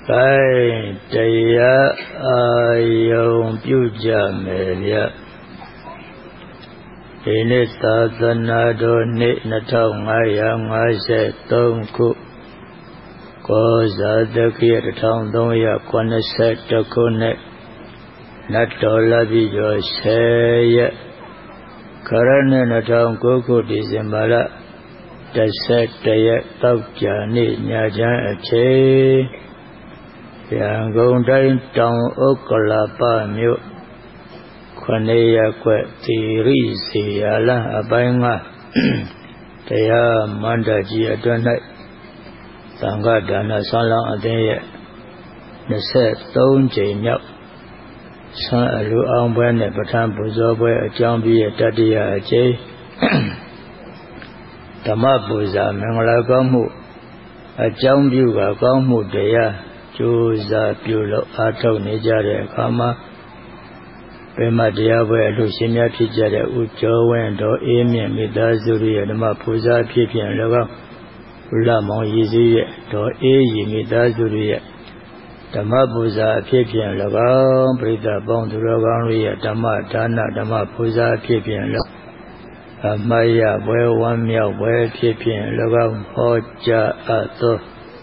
Cáiတရားအာယုံပြုကြမယ်ဗျဒီနေ့သာသနာတော်နှစ်2553ခုကောဇာတက္ကရာ1382ခုနှစ်နတ်တော်လပြည့်ကျော်10ရက်ခရနှစ်2009ခုဒီဇင်ဘာလ11ရက်တောက်ကြနေ့ညချမ်းအချိန်ရန်ကုန်တိုင်းတောင်ဥက္ကလာပမြို့9ရပ်ကွက်သီရိစီရလအပိုင်းကတရားမန္တကြီးအတွင်း၌သံဃာဒါနဆွမ်းလောင်းအသင်းရဲ့23ကြိမ်မြောက်ဆွမ်းအလူအောင်ပွဲနဲ့ပဋ္ဌာန်းပူဇော်ပွဲအကြောင်းပြည့်တတိယအကျိဓမ္မပူဇာမင်္ဂလာကောင်းမှုအကြောင်းပြုကောင်းမှုတရားကြိုးစားပြုလို့အားထုတ်နေကြတဲ့အခါမှာဘယ်မှာတရားပွဲအလို့ရှင်များဖြစ်ကြတဲ့ဥကျော်ဝင်းတော်အေးမြင့်မိသားစုရဲ့ဓမ္မပူဇာဖြစ်ပြန်၎င်းဥလမောင်ရည်စည်းရဲ့တော်အေးရည်မိသားစုရဲ့ဓမ္မပူဇာဖြစ်ပြန်၎င်းပရိသတ်ပေါင်းသူတော်ကောင်းတို့ရဲ့ဓမ္မဒါနဓမ္မပူဇာဖြစ်ပြန်၎င်းအမယပွဲဝမ်းမြောက်ပွဲဖြစ်ပြန်၎င်းဟောကြားအပ်သော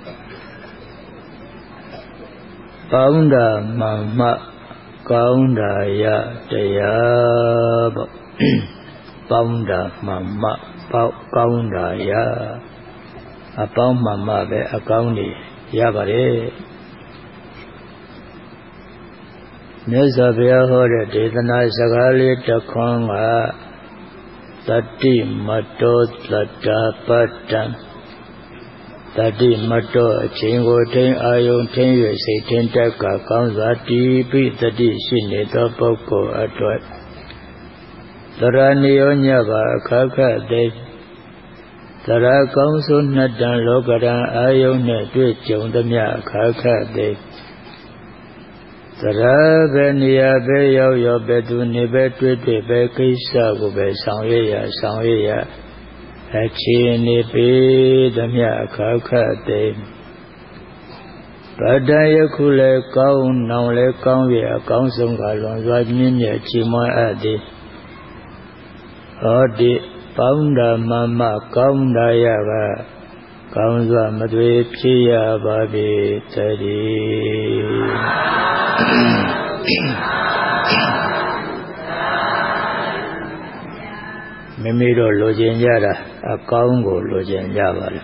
ပေါင်းတာမှန်မှကောင်းတာရတရားပေါ့ပေါင်းတာမှန်မှကောင်းတာရအပေါင်းမှန်မှပဲအကောင်းတွေရပါတယ်မြတ်စွာဘုရားဟောတဲ့ဒေသနာစကားလေးတစ်ခွန်းကတတိမတောတတ္တာပတ္တံတတိမတောအချိန်ကိုထိန်အာယုံထိန်၍စိတ်ထင်တက်ကကောင်းစွာတည်ပြီးတတိရှိနေသောပုဂ္ဂိုလ်အတွက်သရဏိယောညပါအခါခတဲ့သရကောင်းစွနှစ်တန်လောကရန်အာယုံနဲ့တွေ့ကြုံသမျှအခါခတဲ့သရပဲနေရာပဲရောက်ပဲသူနေပဲတွေ့ပဲကိစ္စကိုပဲဆောင်ရွက်ရအခြေအနေပေးသမျှအခါခတဲ့ဗတ္တယခုလည်းကောင်းနောင်လည်းကောင်းရအကောင်းဆုံးကလွန်စွာမြင့်မြတ်ချီးမွမ်းအပ်သည်ဟောဒီပေါင်းတာမှမကောင်းတာရကကောင်းစွာမသွေဖြစ်ရပါပေတည်းမိမိတို့လိုချင်ကြတာအကောင်းကိုလိုချင်ကြပါလေ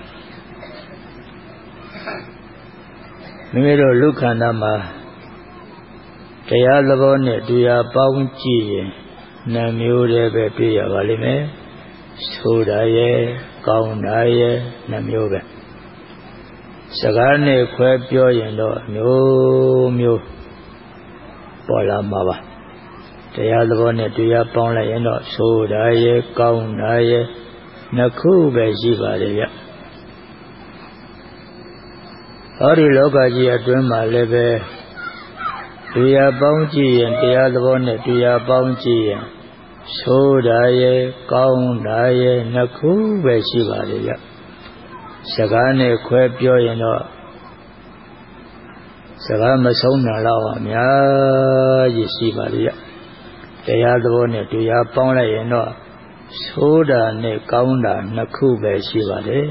မိမိတို့လူခန္ဓာမှာတရားသဘောနဲ့တရားပေါင်းကြည့်ရင်နှမျိုးတည်းပဲတွေ့ရပါလိမ့်မယ်ဆိုတာရဲ့ကောင်းတာရဲ့နှမျိုးပဲစကားနဲ့ခွဲပြောရင်တော့မျိုးပေါ်လာမှာပါတရားသဘောနဲ့တရားပေါင်းလိုက်ရင်တော့ဆိုတာရဲ့ကောင်းတာရဲ့နှစ်ခုပဲရှိပါတယ်ဗျဟောဒီလောကကြီးအတွင်းမှာလည်းပဲတရားပေါင်းကြည့်ရင်တရားသဘောနဲ့တရားပေါင်းကြည့်ရင်ဆိုတာရဲ့ကောင်းတာရဲ့နှစ်ခုပဲရှိပါတယ်ဗျစကားနဲ့ခွဲပြောရင်တော့စကားမဆုံးနိုင်တော့အများကြီးရှိပါလေတရားသဘောနဲ့တရားပေါင်းလိုက်ရင်တော့ဆိုတာနဲ့ကောင်းတာနှစ်ခုပဲရှိပါတယ်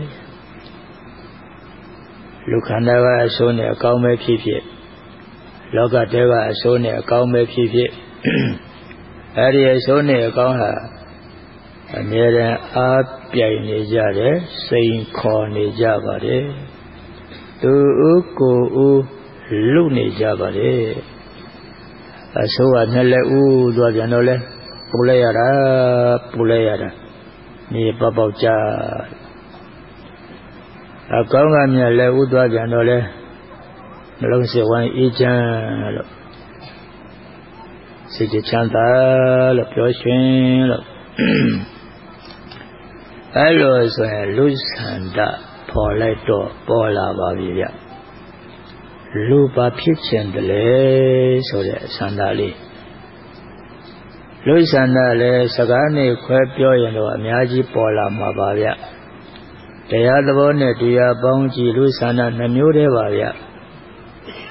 လူခန္ဓာကအဆိုးနဲ့အကောင်းပဲဖြစ်ဖြစ်လောကတဲကအဆိုးနဲ့အကောင်းပဲဖြစ်ဖြစ်အဲဒီအဆိုးနဲ့အကောင်းဟာအမြဲတမ်းအားပြိုင်နေကြတယ်စိန်ခေါ်နေကြပါတယ်သူဥကိုဥလူနေကြပါတယ်အဆိုးကနဲ့လည်းဥသွားပြန်တော့လဲပူလိုက်ရတာမြေပေါက်ကြအကောင်းကမြတ်လည်းဥသွားပြန်တော့လဲနှလုံးစိတ်ဝိုင်းအေးချမ်းလို့စိတ်ချမ်းသာလို့ပျော်ရွှင်လို့အဲလိုဆိုရင်လူဆန္ဒပေါ်လိုက်တော့ပေါ်လာပါပြီဗျလူပါဖြစ်ခြင်းတလေဆိုတဲ့ဆန္ဒလေးလူဆန္ဒလည်းစကားနဲ့ခွဲပြောရင်တော့အများကြီးပေါ်လာမှာပါဗျတရားသဘောနဲ့တရားပေါင်းကြည့်လူဆန္ဒနှမျိုးတည်းပါဗျ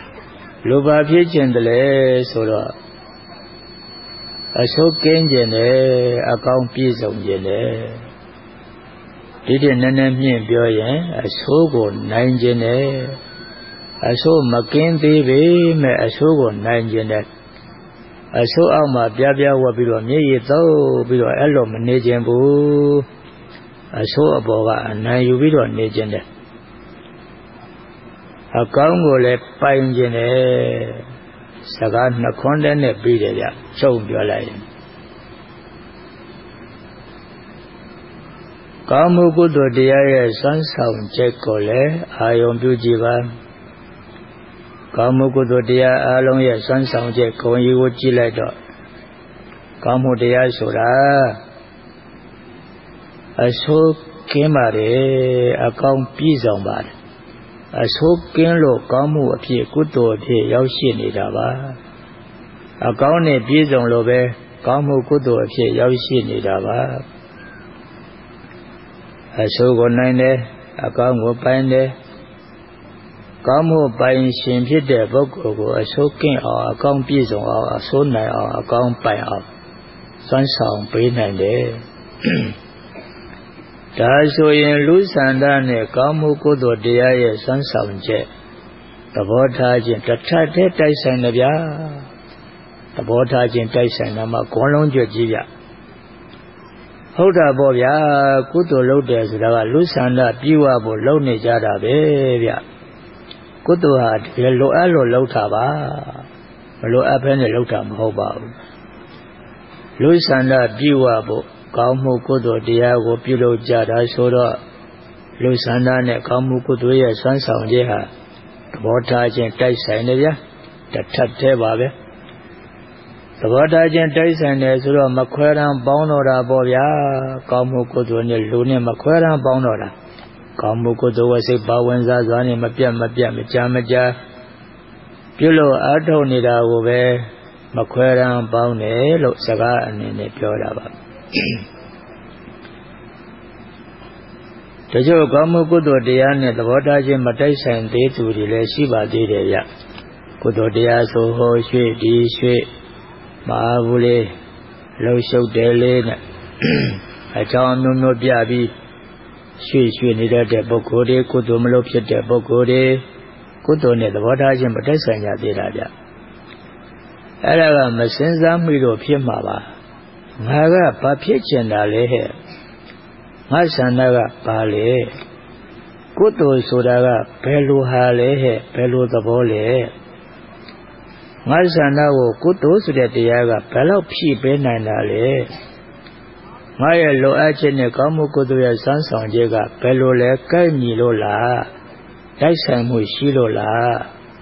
လူပါဖြစ်ခြင်းတလေဆိုတော့အဆိုးကင်းခြင်းနဲ့အကောင်းပြည့်စုံခြင်းနဲ့ဒီတည်းနည်းနည်းမြင့်ပြောရင်အဆိုးကိုနိုင်ခြင်းနဲ့အဆိုးမကင်းသေးပေမဲ့အဆိုးကိုနိုင်ခြင်းနဲ့အဆိုးအောက်မှာပြပြဝတ်ပြီးတော့မျက်ရည်သုံးပြီးတော့အဲ့လိုမနေခြင်းဘူးအဆိုးအပေါ်ကအနိုင်ယူပြီးတော့နေခြင်းနဲ့အကောင်းကိုလည်းပိုင်ခြင်းနဲ့စကားနှခွန်းနဲ့ပြီးတယ်ဗျချုပ်ပြောလိုက်ရင်ကောင်းမှုကုသိုလ်တရားရဲ့စွမ်းဆောင်ချက်ကိုလည်းအာယုံပြုကြည့်ပါကောင်းမှုကုသိုလ်တရားအလုံးရဲ့စွမ်းဆောင်ချက်ဂုဏ်ကြီးကိုကြည့်လိုက်တော့ကောင်းမှုတရားဆိုတာအဆိုးကင်းပါတယ်အကောင်းပြည့်စုံပါတယ်အဆိုးကင်းလို့ကောင်းမှုအဖြစ်ကုသိုလ်အဖြစ်ရောက်ရှိနေတာပါအကောင်းနဲ့ပြည့်စုံလို့ပဲကောင်းမှုကုသိုလ်အဖြစ်ရောက်ရှိနေတာပါအဆိုးကိုနိုင်တယ်အကောင်းကိုပိုင်တယ်ကောင်းမှုပိုင်ရှင်ဖြစ်တဲ့ပုဂ္ဂိုလ်ကိုအဆိုးကင်းအောင်အကောင်းပြည့်စုံအောင်အဆိုးနိုင်အောင်အကောင်းပိုင်အောင်စွမ်းဆောင်ပေးနိုင်တယ်ဒါဆိုရင်လူဆန္ဒနဲ့ကောင်းမှုကုသိုလ်တရားရဲ့စွမ်းဆောင်ချက်သဘောထားခြင်းတစ်ထပ်တည်းတိုက်ဆိုင်တယ်ဗျာသဘောထားခြင်းတိုက်ဆိုင်တာမှဂုဏ်လုံးကျွတ်ကြီးဗျဟုတ်တာပေါ့ဗျာကုသိုလ်လုပ်တယ်ဆိုတာကလူဆန္ဒပြုဝဖို့လုပ်နေကြတာပဲဗျကုသိုလ်ဟာတကယ်လိုအပ်လို့လုပ်တာပါမလိုအပ်ဘဲနဲ့လုပ်တာမဟုတ်ပါဘူးလူဆန္ဒပြုဝဖို့ကောင်းမှုကုသိုလ်တရားကိုပြုလုပ်ကြတာဆိုတော့လူဆန္ဒနဲ့ကောင်းမှုကုသိုလ်ရဲ့စွမ်းဆောင်ခြင်းဟာသဘောထားခြင်းတိုက်ဆိုင်နေဗျာတစ်ထပ်တည်းပါပဲသဘောထားခြင်းတိုက်ဆိုင်တယ်ဆိုတော့မခွဲရန်ပေါင်းတော့တာပေါ့ဗျာကောင်းမှုကုသိုလ်နဲ့လူနဲ့မခွဲရန်ပေါင်းတော့တာကောင်းမှုကုသိုလ်ဝစိတ်ပါဝင်စားစွာနဲ့မပြတ်မကြာပြုလို့အားထုတ်နေတာကိုပဲမခွဲရန်ပေါင်းတယ်လို့စကားအနေနဲ့ပြောတာပါတချို့ကောင်းမှုကုသိုလ်တရားနဲ့သဘောထားခြင်းမတိုက်ဆိုင်သေးသူတွေလည်းရှိပါသေးတယ်ဗျကုသိုလ်တရားဆိုဟောရွှေ့ဒီရွှေ့မအားဘူးလေလှုပ်ရှုပ်တယ်လေနဲ့အကြောင်းမျိုးမျိုးပြပြီးရွှေ့နေတဲ့ပုဂ္ဂိုလ်တွေကုသိုလ်မလုပ်ဖြစ်တဲ့ပုဂ္ဂိုလ်တွေကုသိုလ်နဲ့သဘောထားခြင်းမတိုက်ဆိုင်ကြသေးတာဗျအဲ့ဒါကမစင်စားမိလို့ဖြစ်မှာပါငါကဘာဖြစ်ချင်တာလဲဟဲ့ငါဆန္ဒကဘာလဲကုသိုလ်ဆိုတာကဘယ်လိုဟာလဲဟဲ့ဘယ်လိုသဘောလဲငါဆန္ဒကိုကုသိုလ်ဆိုတဲ့တရားကဘယ်လောက်ဖြည့်ပေးနိုင်တာလဲငါရဲ့လိုအပ်ချက်နဲ့ကောင်းမှုကုသိုလ်ရဲ့စွမ်းဆောင်ချက်ကဘယ်လိုလဲကိုက်ညီလို့လားတိုက်ဆိုင်မှုရှိလို့လား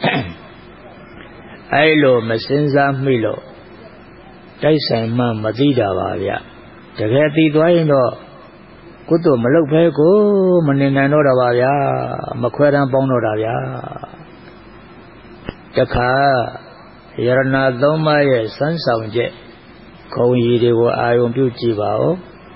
အဲ့လိုမစင်စားမိလို့တိုက်ဆိုင်မှမသိတာပါဗျတကယ်သိသွားရင်တော့ကုသိုလ်မလုပ်ဘဲကိုမနေနိုင်တော့တာပါဗျာမခွဲရန်ပေါင်းတော့တာဗျာတခါယရဏသုံးပါးရဲ့စွမ်းဆောင်ချက်ခုံကြီးတွေကိုအာယုံပြုကြည့်ပါဦး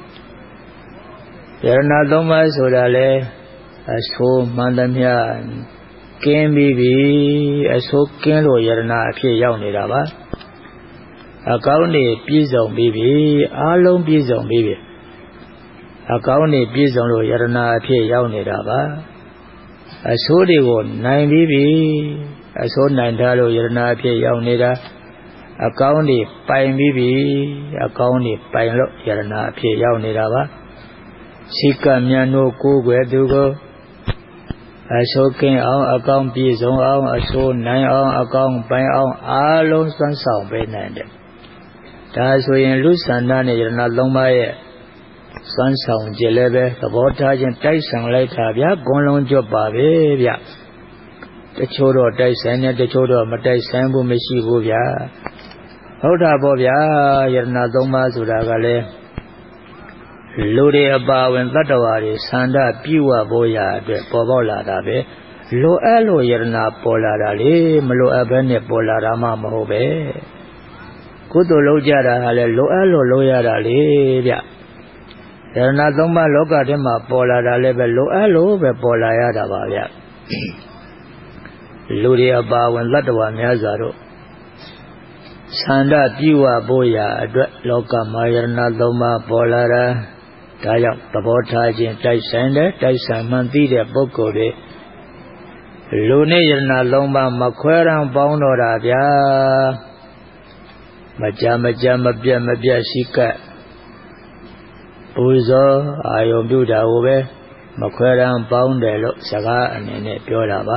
ယရဏသုံးပါးဆိုတာလေအဆိုးမှန်သမျှကင်းပြီးပြီအဆိုးကင်းလို့ယရဏအဖြစ်ရောက်နေတာပါအကောင်းတွေပြည့်စုံပြီးပြီအားလုံးပြည့်စုံပြီးပြီအကောင်းတွေပြည့်စုံလို့ယရဏအဖြစ်ရောက်နေတာပါအဆိုးတွေကိုနိုင်ပြီးပြီအဆိုးနိုင်ထားလို့ယရဏအဖြစ်ရောက်နေတာအကောင်းတွေပိုင်ပြီးပြီအကောင်းတွေပိုင်လို့ယရဏအဖြစ်ရောက်နေတာပါစိတ်ကမြတ်တို့ကိုယ်ွယ်သူကိုအဆိုးကင်းအောင်အကောင်းပြည့်စုံအောင်အဆိုးနိုင်အောင်အကောင်းပိုင်အောင်အားလုံးစွမ်းဆောင်ပေးနိုင်တယ်ဒါဆိုရင်လူဆန္ဒနဲ့ယရဏသုံးပါးရဲ့စွမ်းဆောင်ကြလည်းပဲသဘောထားခြင်းတိုက်ဆိုင်လိုက်တာဗျာဂုဏ်လုံးကျွတ်ပါပဲဗျတချို့တော့တိုက်ဆိုင်တယ်တချို့တော့မတိုက်ဆိုင်ဘူးမရှိဘူးဗျာဟုတ်တာပေါ့ဗျာယရဏသုံးပါးဆိုတာကလည်းလူတွေအပါဝင်တတ္တဝါတွေဆန္ဒပြုဝဖို့ရာအတွက်ပေါ်ပေါက်လာတာပဲလိုအပ်လို့ယရဏပေါ်လာတာလေမလိုအပ်ဘဲနဲ့ပေါ်လာတာမှမဟုတ်ပဲကုသိုလ်လုပ်ကြတာဟာလေလိုအပ်လို့လုပ်ရတာလေဗျယရဏသုံးပါးလောကထဲမှာပေါ်လာတာလည်းပဲလိုအပ်လို့ပဲပေါ်လာရတာပါဗျလူတွေအပါဝင်သတ္တဝါများစွာတို့ဆန္ဒပြုဝဖို့ရာအတွက်လောကမှာယရဏသုံးပါးပေါ်လာတာဒါကြောင့်သဘောထားခြင်းတိုက်ဆိုင်တဲ့တိုက်ဆိုင်မှန်သိတဲ့ပုဂ္ဂိုလ်တွေလူနဲ့ယရဏသုံးပါးမခွဲရန်ပေါင်းတော်တာဗျာမကြမပြတ်ရှိကပ်ပူဇော်အာယုံပြုတာကိုပဲမခွဲရန်ပေါင်းတယ်လို့စကားအနေနဲ့ပြောတာပါ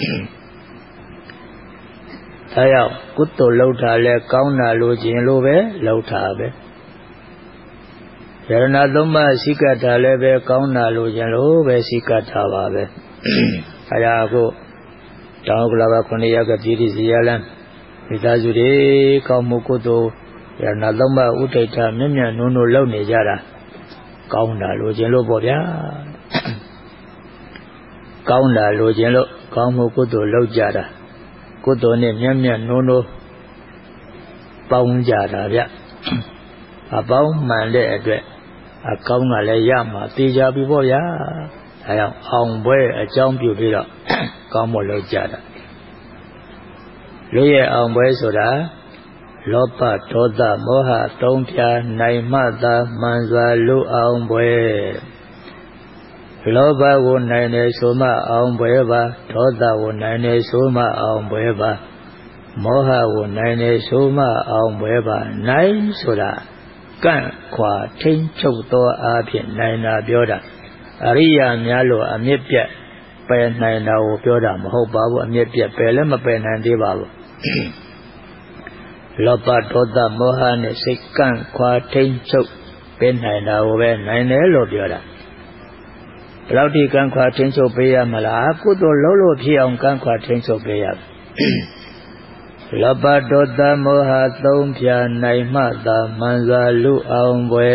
ဒါကြောင့်ကုသိုလ်လုပ်တာလဲကောင်းတာလို့ခြင်းလို့ပဲလုပ်တာပဲယရဏသုံးပါးစိကတ်တာလည်းပဲကောင်းတာလို့ခြင်းလို့ပဲစိကတ်တာပါပဲဒါကြောင့်အခုတောင်ကလာပါ9ရက်ကပြည်တိစီရလန်းမိသားစုတွေကောင်းမှုကုသိုလ်ယရဏသုံးပါးဥဒိဋ္ဌမြင့်မြတ်နုံနုလုပ်နေကြတာကောင်းတာလို့ခြင်းလို့ပေါ့ဗျာကောင်းတာလို့ခြင်းလို့ကောင်းမှုကုသိုလ်လုပ်ကြတာကုသိုလ်နဲ့မြတ်မြတ်နုံနုပေါင်းကြတာဗျအပေါင်းမှန်တဲ့အတွက်အကောင်းကလည်းရမှာသိကြပြီပေါ့ဗျာဒါကြောင့်အောင်ပွဲအကြောင်းပြုပြီးတော့ကောင်းမှုလုပ်ကြတာလူရဲ့အောင်ပွဲဆိုတာလောဘဒေါသမောဟသုံးဖြာနိုင်မှသာမှန်စွာလူအောင်ပွဲလောဘကိုနိုင်တယ်ဆိုမှအောင်ပွဲပါဒေါသကိုနိုင်တယ်ဆိုမှအောင်ပွဲပါမောဟကိုနိုင်တယ်ဆိုမှအောင်ပွဲပါနိုင်ဆိုတာကန့်ခွာထိမ့်ချုပ်သောအားဖြင့်နိုင်တာပြောတာအရိယာများလို့အမြင့်ပြတ်ပယ်နိုင်တာကိုပြောတာမဟုတ်ပါဘူးအမြင့်ပြတ်ပယ်လည်းမပယ်နိုင်သေးပါဘူးလောဘဒေါသမောဟနဲ့စိတ်ကန့်ခွာထိမ့်ချုပ်ပေးနိုင်တာကိုပဲနိုင်တယ်လို့ပြောတာဘယ်လောက်ထိကန့်ခွာထိမ့်ချုပ်ပေးရမလားကုသိုလ်လုံးလို့ဖြစ်အောင်ကန့်ခွာထိမ့်ချုပ်ပေးရလောဘဒေါသမောဟသုံးဖြာနိုင်မှသာမှန်စွာလူအောင်ပွဲ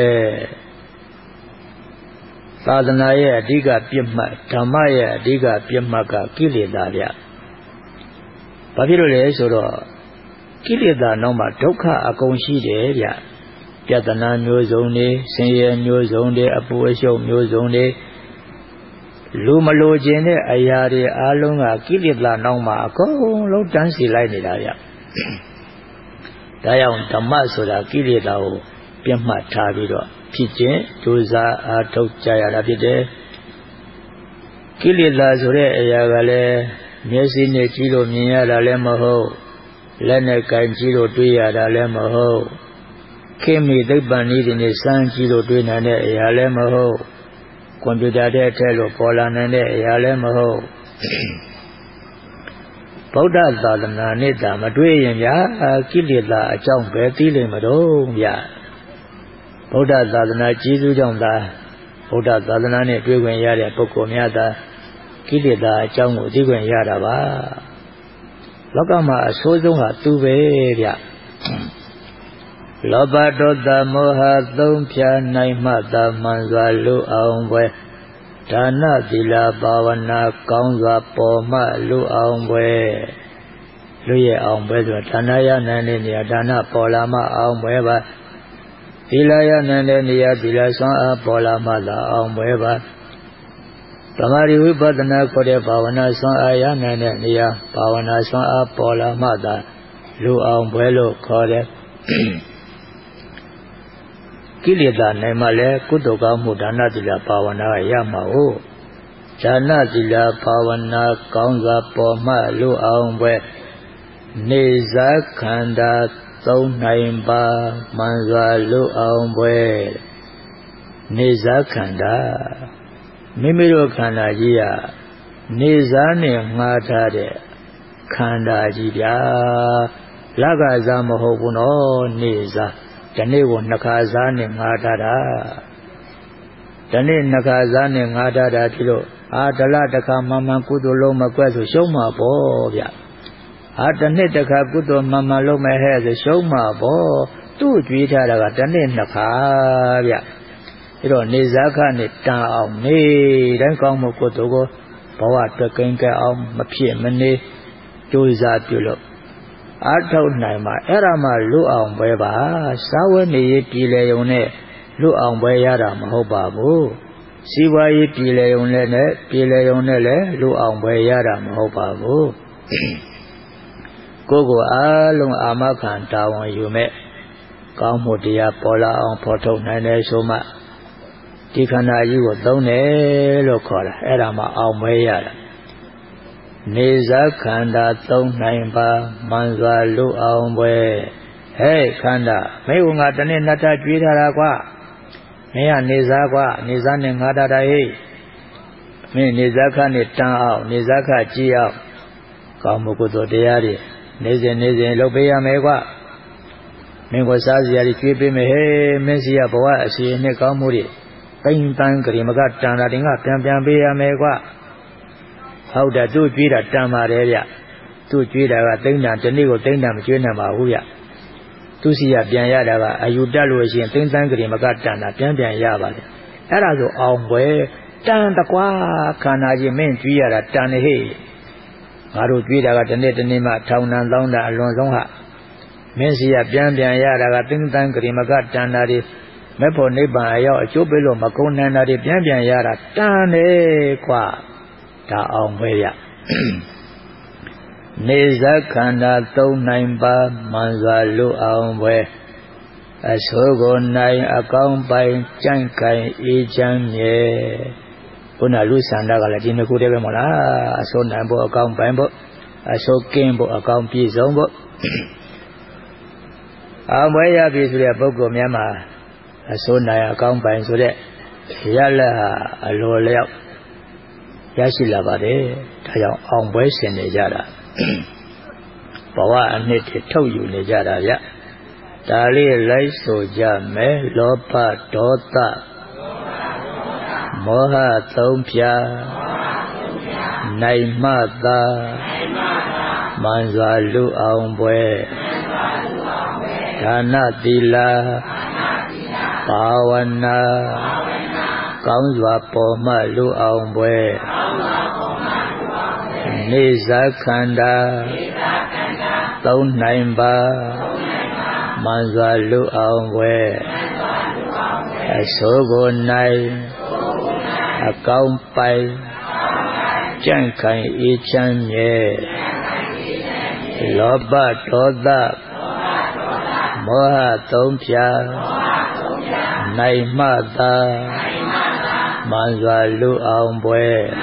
သာသနာရဲ့အဓိကပြစ်မှတ်ဓမ္မရဲ့အဓိကပြစ်မှတ်ကကိလေသာဗျဘာဖြစ်လို့လဲဆိုတော့ကိလေသာနောက်မှာဒုက္ခအကုန်ရှိတယ်ဗျပြဿနာမျိုးစုံတွေဆင်းရဲမျိုးစုံတွေအပူအရှုပ်မျိုးစုံတွေလူမလိုခြင်းတဲ့အရာတွေအလုံးကကိလေသာနောက်မှာအကုန်လုံးတန်းစီလိုက်နေတာဗျဒါကြောင့်ဓမ္မဆိုတာကိလေသာကိုပြတ်မှတ်ထားပြီးတော့ဖြစ်ခြင်းကြိုးစားအားထုတ်ကြရတာဖြစ်တယ်ကိလေသာဆိုတဲ့အရာကလည်းမျက်စိနဲ့ကြည့်လို့မြင်ရတာလည်းမဟုတ်လက်နဲ့ကင်ကြည့်လို့တွေ့ရတာလည်းမဟုတ်ခေတ်မီသိပ္ပံနည်းတွေနဲ့စမ်းကြည့်လို့တွေ့နိုင်တဲ့အရာလည်းမဟုတ်ကွန်ပျူတာထဲထည့်လို့ပေါ်လာနိုင်တဲ့အရာလည်းမဟုတ်ဗုဒ္ဓသာသနာနဲ့တာမတွေ့ရင်ဗျာကိလေသာအကြောင်းပဲသိလိမ့်မတော့ဗျာဗုဒ္ဓသာသနာကြီးစုကြောင့်သာဗုဒ္ဓသာသနာနဲ့တွေ့ခွင့်ရတဲ့ပုဂ္ဂိုလ်များသာကိလေသာအကြောင်းကိုသိခွင့်ရတာပါလောကမှာအဆိုးဆုံးဟာသူပဲဗျလောဘဒေါသမောဟသုံးဖြာနိုင်မှသာမှန်စွာလူအောင်ပွဲဒါနသီလဘာဝနာကောင်းစွာပေါ်မှလူအောင်ပွဲလူရဲ့အောင်ပွဲဆိုဒါနရနိုင်တဲ့နေရာဒါနပေါ်လာမှအောင်ပွဲပါသီလရနိုင်တဲ့နေရာသီလဆွမ်းအားပေါ်လာမှသာအောင်ပွဲပါသမာဓိဝိပဿနာခေါ်တဲ့ဘာဝနာဆွမ်းအားရနိုင်တဲ့နေရာဘာဝနာဆွမ်းအားပေါ်လာမှသာလူအောင်ပွဲလို့ခေါ်တယ်ကိလေသာနိုင်မှလည်းကုသိုလ်ကောင်းမှုဒါနသီလဘာဝနာရမှာဟုတ်ဒါနသီလဘာဝနာကောင်းစွာပေါ်မှလူအောင်ပွဲနေဇာခန္ဓာသုံးနိုင်ပါမှန်စွာလူအောင်ပွဲနေဇာခန္ဓာမိမိတို့ခန္ဓာကြီးကနေဇာနဲ့ငှားထားတဲ့ခန္ဓာကြီးဗျာလကစားမဟုတ်ဘူးနော်နေဇာဒီနေ့ကိုနှစ်ခါစားနဲ့ငှားထားတာဒီနေ့နှစ်ခါစားနဲ့ငှားထားတာဖြစ်လို့ဒလတစ်ခါမှန်ကုသိုလ်လုံးမကွက်ဆိုရှုံးမှာပေါ့ဗျတစ်နှစ်တစ်ခါကုသိုလ်မှန်လုံးမဲ့ဟဲ့ဆိုရှုံးမှာပေါ့သူ့ကြွေးထားတာကဒီနေ့နှစ်ခါဗျအဲ့တော့နေဇာခနဲ့တန်အောင်နေတိုင်းကောင်းမှုကုသိုလ်ကိုဘဝတွက်ကင်းကဲအောင်မဖြစ်မနေကြိုးစားပြုလို့အားထုတ်နိုင်မှာအဲ့ဒါမှလူအောင်ပွဲပါစားဝတ်နေရေးပြည်လေုံနဲ့လူအောင်ပွဲရတာမဟုတ်ပါဘူးစီးပွားရေးပြည်လေုံနဲ့ပြည်လေုံနဲ့လည်းလူအောင်ပွဲရတာမဟုတ်ပါဘူးကိုအားလုံးအာမခံတာဝန်ယူမဲ့ကောင်းမှုတရားပေါ်လာအောင်ဖော်ထုတ်နိုင်တယ်ဆိုမှဒီခန္ဓာကြီးကိုသုံးတယ်လို့ခေါ်တာအဲ့ဒါမှအောင်မဲရတာနေဇခန္ဓာသုံးနိုင်ပါမှန်စွာလူအောင်ပွဲဟဲ့ခန္ဓာမင်းကငါတနေ့နှစ်ထကြွေးထားတာကွာမင်းကနေဇကွာနေဇနဲ့ငါတာဟဲ့မင်းနေဇခနဲ့တန်အောင်နေဇခကြည်အောင်ကောင်းမှုကုသိုလ်တရားတွေနေစဉ်လုပ်ပေးရမယ်ကွာမင်းကိုစားစရာတွေကျွေးပေးမယ်ဟဲ့မင်းစီရဘဝအစီအနှစ်ကောင်းမှုတွေပိန်ပန်းကြိမကတန်တာတင်ကပြန်ပေးရမယ်ကွာဟုတ်တယ်သူ့ကျွေးတာတန်ပါတယ်ဗျသူ့ကျွေးတာကသိန်းတန်ဒီနေ့ကိုသိန်းတန်မကျွေးနိုင်ပါဘူးဗျသူစီရပြန်ရတာကအယူတက်လို့ရှိရင်သိန်းတန်းကြိမကတန်တာပြန်ရပါလေအဲ့ဒါဆိုအောင်ပွဲတန်တကွာခန္ဓာကြီးမင်းကျွေးရတာတန်နေဟဲ့ငါတို့ကျွေးတာကဒီနေ့မှထောင်တန်သောင်းတန်အလွန်ဆုံးဟာမင်းစီရပြန်ရတာကသိန်းတန်းကြိမကတန်တာတွေမဲ့ဖို့နိဗ္ဗာန်အရောက်အကျိုးပေးလို့မကုန်နိုင်တာတွေပြန်ရတာတန်နေကွာဒါအောင်ပဲရနေဇခန္ဓာသုံးနိုင်ပါမှန်စွာလူအောင်ပဲအဆိုးကိုနိုင်အကောင်းပိုင်ကြန့်ခိုင်အေးချမ်းမြဲခုနလူစန္ဒကလည်းဒီနှစ်ခုတည်းပဲမဟုတ်လားအဆိုးနိုင်ဖို့အကောင်းပိုင်ဖို့အဆိုးကင်းဖို့အကောင်းပြည့်စုံဖို့အောင်ပဲရပြီဆိုတဲ့ပုဂ္ဂိုလ်များမှာအဆိုးနိုင်အကောင်းပိုင်ဆိုတဲ့ရလက်ဟာအလိုလျောက်ရရှိလာပါတယ်ဒါကြောင့်အောင်ပွဲဆင်နေကြတာဘဝအနှစ်တွေထုတ်ယူနေကြတာဗျဒါလေးလိုက်ဆိုကြမယ်လောဘဒေါသမောဟသုံးဖြာနိုင်မှသာမှန်စွာလူအောင်ပွဲဒါနသီလဘာဝနာကောင်းစွာပေါ်မှလူအောင်ပွဲနေဇခန္ဓာသုံးနိုင်ပါမှန်စွာလူအောင်ပွဲအဆိုးကိုနိုင်အကောင်းပိုင်ကြန့်ခိုင်အေးချမ်းမြဲလောဘဒေါသမောဟသုံးဖြာနိုင်မှသာမှန်စွာလူအောင်ပွဲ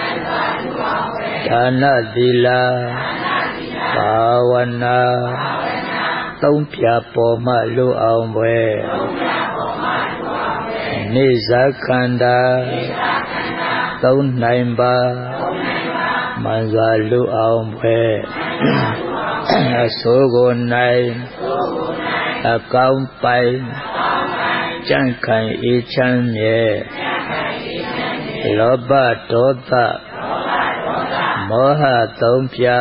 ဒါနသီလဘာဝနာသုံးဖြာပေါ်မှလူအောင်ပွဲနေဇခန္ဓာသုံးနိုင်ပါမှန်စွာလူအောင်ပွဲအဆိုးကိုနိုင်အကောင်းပိုင်ကြန့်ခိုင်အေးချမ်းမြဲလောဘဒေါသမောဟသုံးဖြာ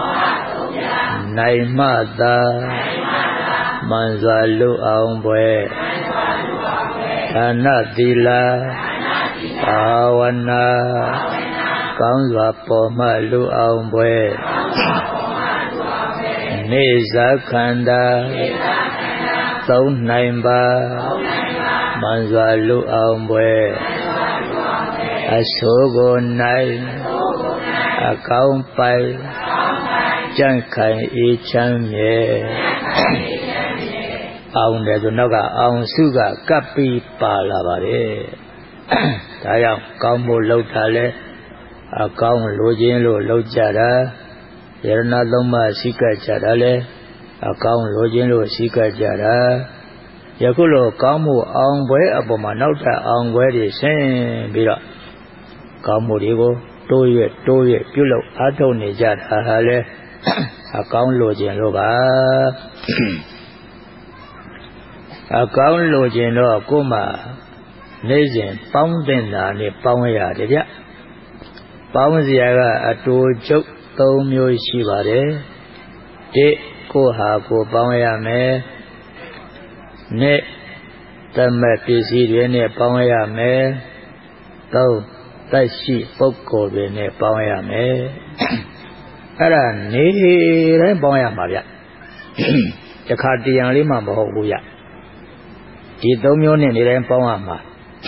နိုင်မှသာမှန်စွာလူအောင်ပွဲဒါနသီလဘာဝနာကောင်းစွာပေါ်မှလူအောင်ပွဲနေဇခန္ဓာသုံးနိုင်ပါမှန်စွာလူအောင်ပွဲအဆိုးကိုနိုင်အကောင်းပိုင်ကြန့်ခိုင်အေးချမ်းမြဲအောင်တယ်ဆိုနောက်ကအောင်စုကကပ်ပြီးပါလာပါတယ်ဒါကြောင့်ကောင်းဖို့လှုပ်တာလဲအကောင်းလိုခြင်းလို့လှုပ်ကြတာယရဏသုံးပါးစိကကြတာလဲအကောင်းလိုခြင်းလို့စိကကြတာယခုလိုကောင်းမှုအောင်ပွဲအပေါ်မှာနောက်ထပ်အောင်ပွဲတွေဆင်းပြီးတော့ကောင်းမှုတွေကိုတိုးရွက်ပြုလုပ်အားထုတ်နေကြတာဟာလဲအကောင်းလိုခြင်းလို့ပါအကောင်းလိုခြင်းတော့ကိုယ်မှာနေ့စဉ်ပေါင်းတင်တာနဲ့ပေါင်းရတယ်ဗျပေါင်းစရာကအတူချုပ်၃မျိုးရှိပါတယ်တစ်ကိုယ်ဟာကိုယ်ပေါင်းရမယ်နှစ်သမတ်ပစ္စည်းတွေနဲ့ပေါင်းရမယ်သုံးသက်ရှိပုဂ္ဂိုလ်တွေနဲ့ပေါင်းရမယ်အဲ့ဒါနေတိုင်းပေါင်းရမှာဗျတခါတရံလေးမှမဟုတ်ဘူးဗျဒီ၃မျိုးနဲ့နေတိုင်းပေါင်းရမှာ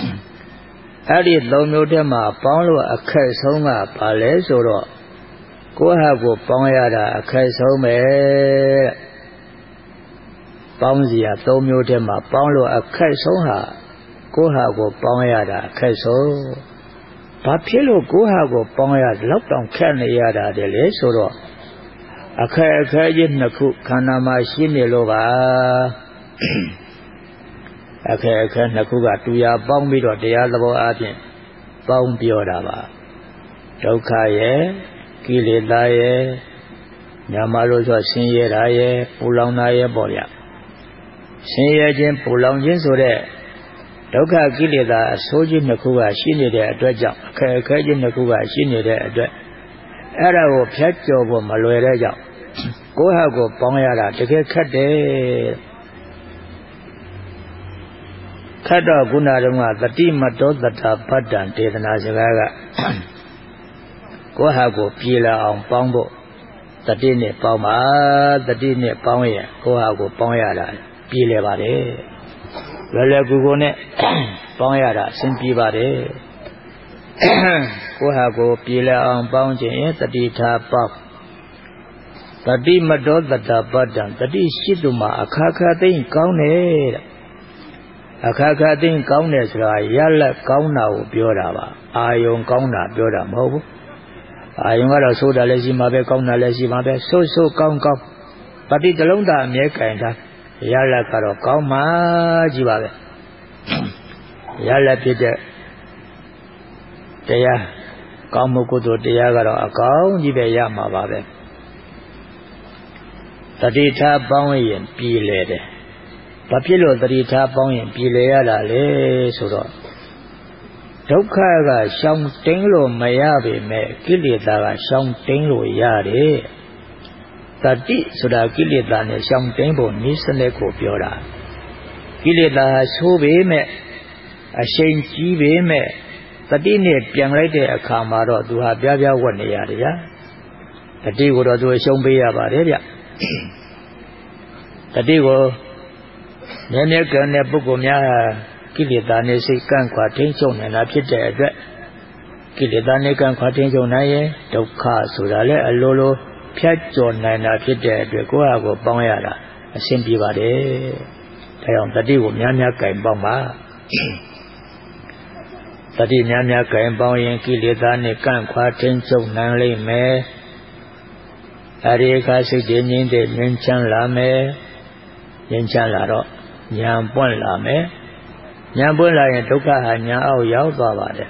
အဲ့ဒီ၃မျိုးတည်းမှာပေါင်းလို့အခက်ဆုံးကဘာလဲဆိုတော့ကိုယ့်ဟာကိုယ်ပေါင်းရတာအခက်ဆုံးပဲပေါင်းစီရ၃မျိုးတည်းမှာပေါင်းလို့အခက်ဆုံးဟာကိုယ့်ဟာကိုယ်ပေါင်းရတာအခက်ဆုံးဘာဖြစ်လို့ကိုယ့်ဟာကိုယ်ပေါင်းရလောက်တောင်ခက်နေရတာတည်းလေဆိုတော့အခက်ကြီးနှစ်ခုခန္ဓာမှာရှိနေလို့ပါအခက်နှစ်ခုကတူရပေါင်းပြီးတော့တရားသဘောအားဖြင့်ပေါင်းပြောတာပါဒုက္ခရဲ့ကိလေသာရဲ့ညာမလို့ဆိုဆင်းရဲတာရဲ့ပူလောင်တာရဲ့ပေါ့ဗျဆင်းရဲခြင်းပူလောင်ခြင်းဆိုတဲ့ဒုက္ခကိလေသာအဆိုးကြီးနှစ်ခုကရှိနေတဲ့အတွက်ကြောင့်အခက်ကြီးနှစ်ခုကရှိနေတဲ့အတွက်အဲ့ဒါကိုဖြတ်ကျော်ဖို့မလွယ်တဲ့ကြောင့်ကိုယ့်ဟာကိုယ်ပေါင်းရတာတကယ်ခက်တယ်ခတ်တော့ခုနတုန်းကတတိမတောတတပတ္တံဒေသနာစကားကကိုယ့်ဟာကိုယ်ပြေလာအောင်ပေါင်းဖို့တတိနဲ့ပေါင်းပါတတိနဲ့ပေါင်းရင်ကိုယ့်ဟာကိုယ်ပေါင်းရတာပြေလဲပါတယ်လွယ်ကူကူနဲ့ပေါင်းရတာအဆင်ပြေပါတယ်ကိုယ့်ဟာကိုယ်ပြေလာအောင်ပေါင်းခြင်းတတိထားပေါင်းတတိမတောတတပတ္တံတတိရှိသူမှာအခါခါသိကောင်းတယ်တဲ့အခါခါသိကောင်းတယ်ဆိုတာရလက်ကောင်းတာကိုပြောတာပါအာယုံကောင်းတာပြောတာမဟုတ်ဘူးအာယုံကတော့ဆိုးတာလည်းရှိမှာပဲကောင်းတာလည်းရှိမှာပဲဆိုးကောင်းတတိတလုံးသာအမြဲကင်ထားရလက်ကတော့ကောင်းမှကြီးပါပဲရလက်ဖြစ်တဲ့တရားကောင်းမှုကုသိုလ်တရားကတော့အကောင်းကြီးပဲရမှာပါပဲတတိထားပေါင်းရင်ပြည်လေတယ်ဘာဖြစ်လို့တတိထားပေါင်းရင်ပြည်လေရတာလဲဆိုတော့ဒုက္ခကရှောင်တင်းလို့မရပေမဲ့ကိလေသာကရှောင်တင်းလို့ရတယ်တတိဆိုတာကိလေသာနဲ့ရှောင်တင်းဖို့နည်းစနစ်ကိုပြောတာကိလေသာဆိုးပေမဲ့အရှိန်ကြီးပေမဲ့တတိနဲ့ပြန်လိုက်တဲ့အခါမှာတော့သူဟာပြားဝတ်နေရတယ်ဗျာတတိကိုတော့သူအရှုံးပေးရပါတယ်ဗျတတိကိုမြဲမြဲကံတဲ့ပုဂ္ဂိုလ်များကိလေသာနဲ့စိတ်ကန့်ခွာထိန်းချုပ်နေတာဖြစ်တဲ့အတွက်ကိလေသာနဲ့ကန့်ခွာထိန်းချုပ်နိုင်ရင်ဒုက္ခဆိုတာလည်းအလိုလိုဖြတ်ကျော်နိုင်တာဖြစ်တဲ့အတွက်ကိုယ့်ဟာကိုယ်ပေါင်းရတာအဆင်ပြေပါတယ်ဒါကြောင့်တတိကိုများများကင်ပေါင်းပါတတိများများကင်ပေါင်းရင်ကိလေသာနဲ့ကန့်ခွာထိန်းချုပ်နိုင်လိမ့်မယ်အရိခါစိတ်တည်ငြိမ်တဲ့ငြိမ်းချမ်းလာမယ်ငြိမ်းချမ်းလာတော့ဉာဏ်ပွင့်လာမယ်ဉာဏ်ပွင့်လာရင်ဒုက္ခဟာဉာဏ်အောက်ရောက်သွားပါတယ်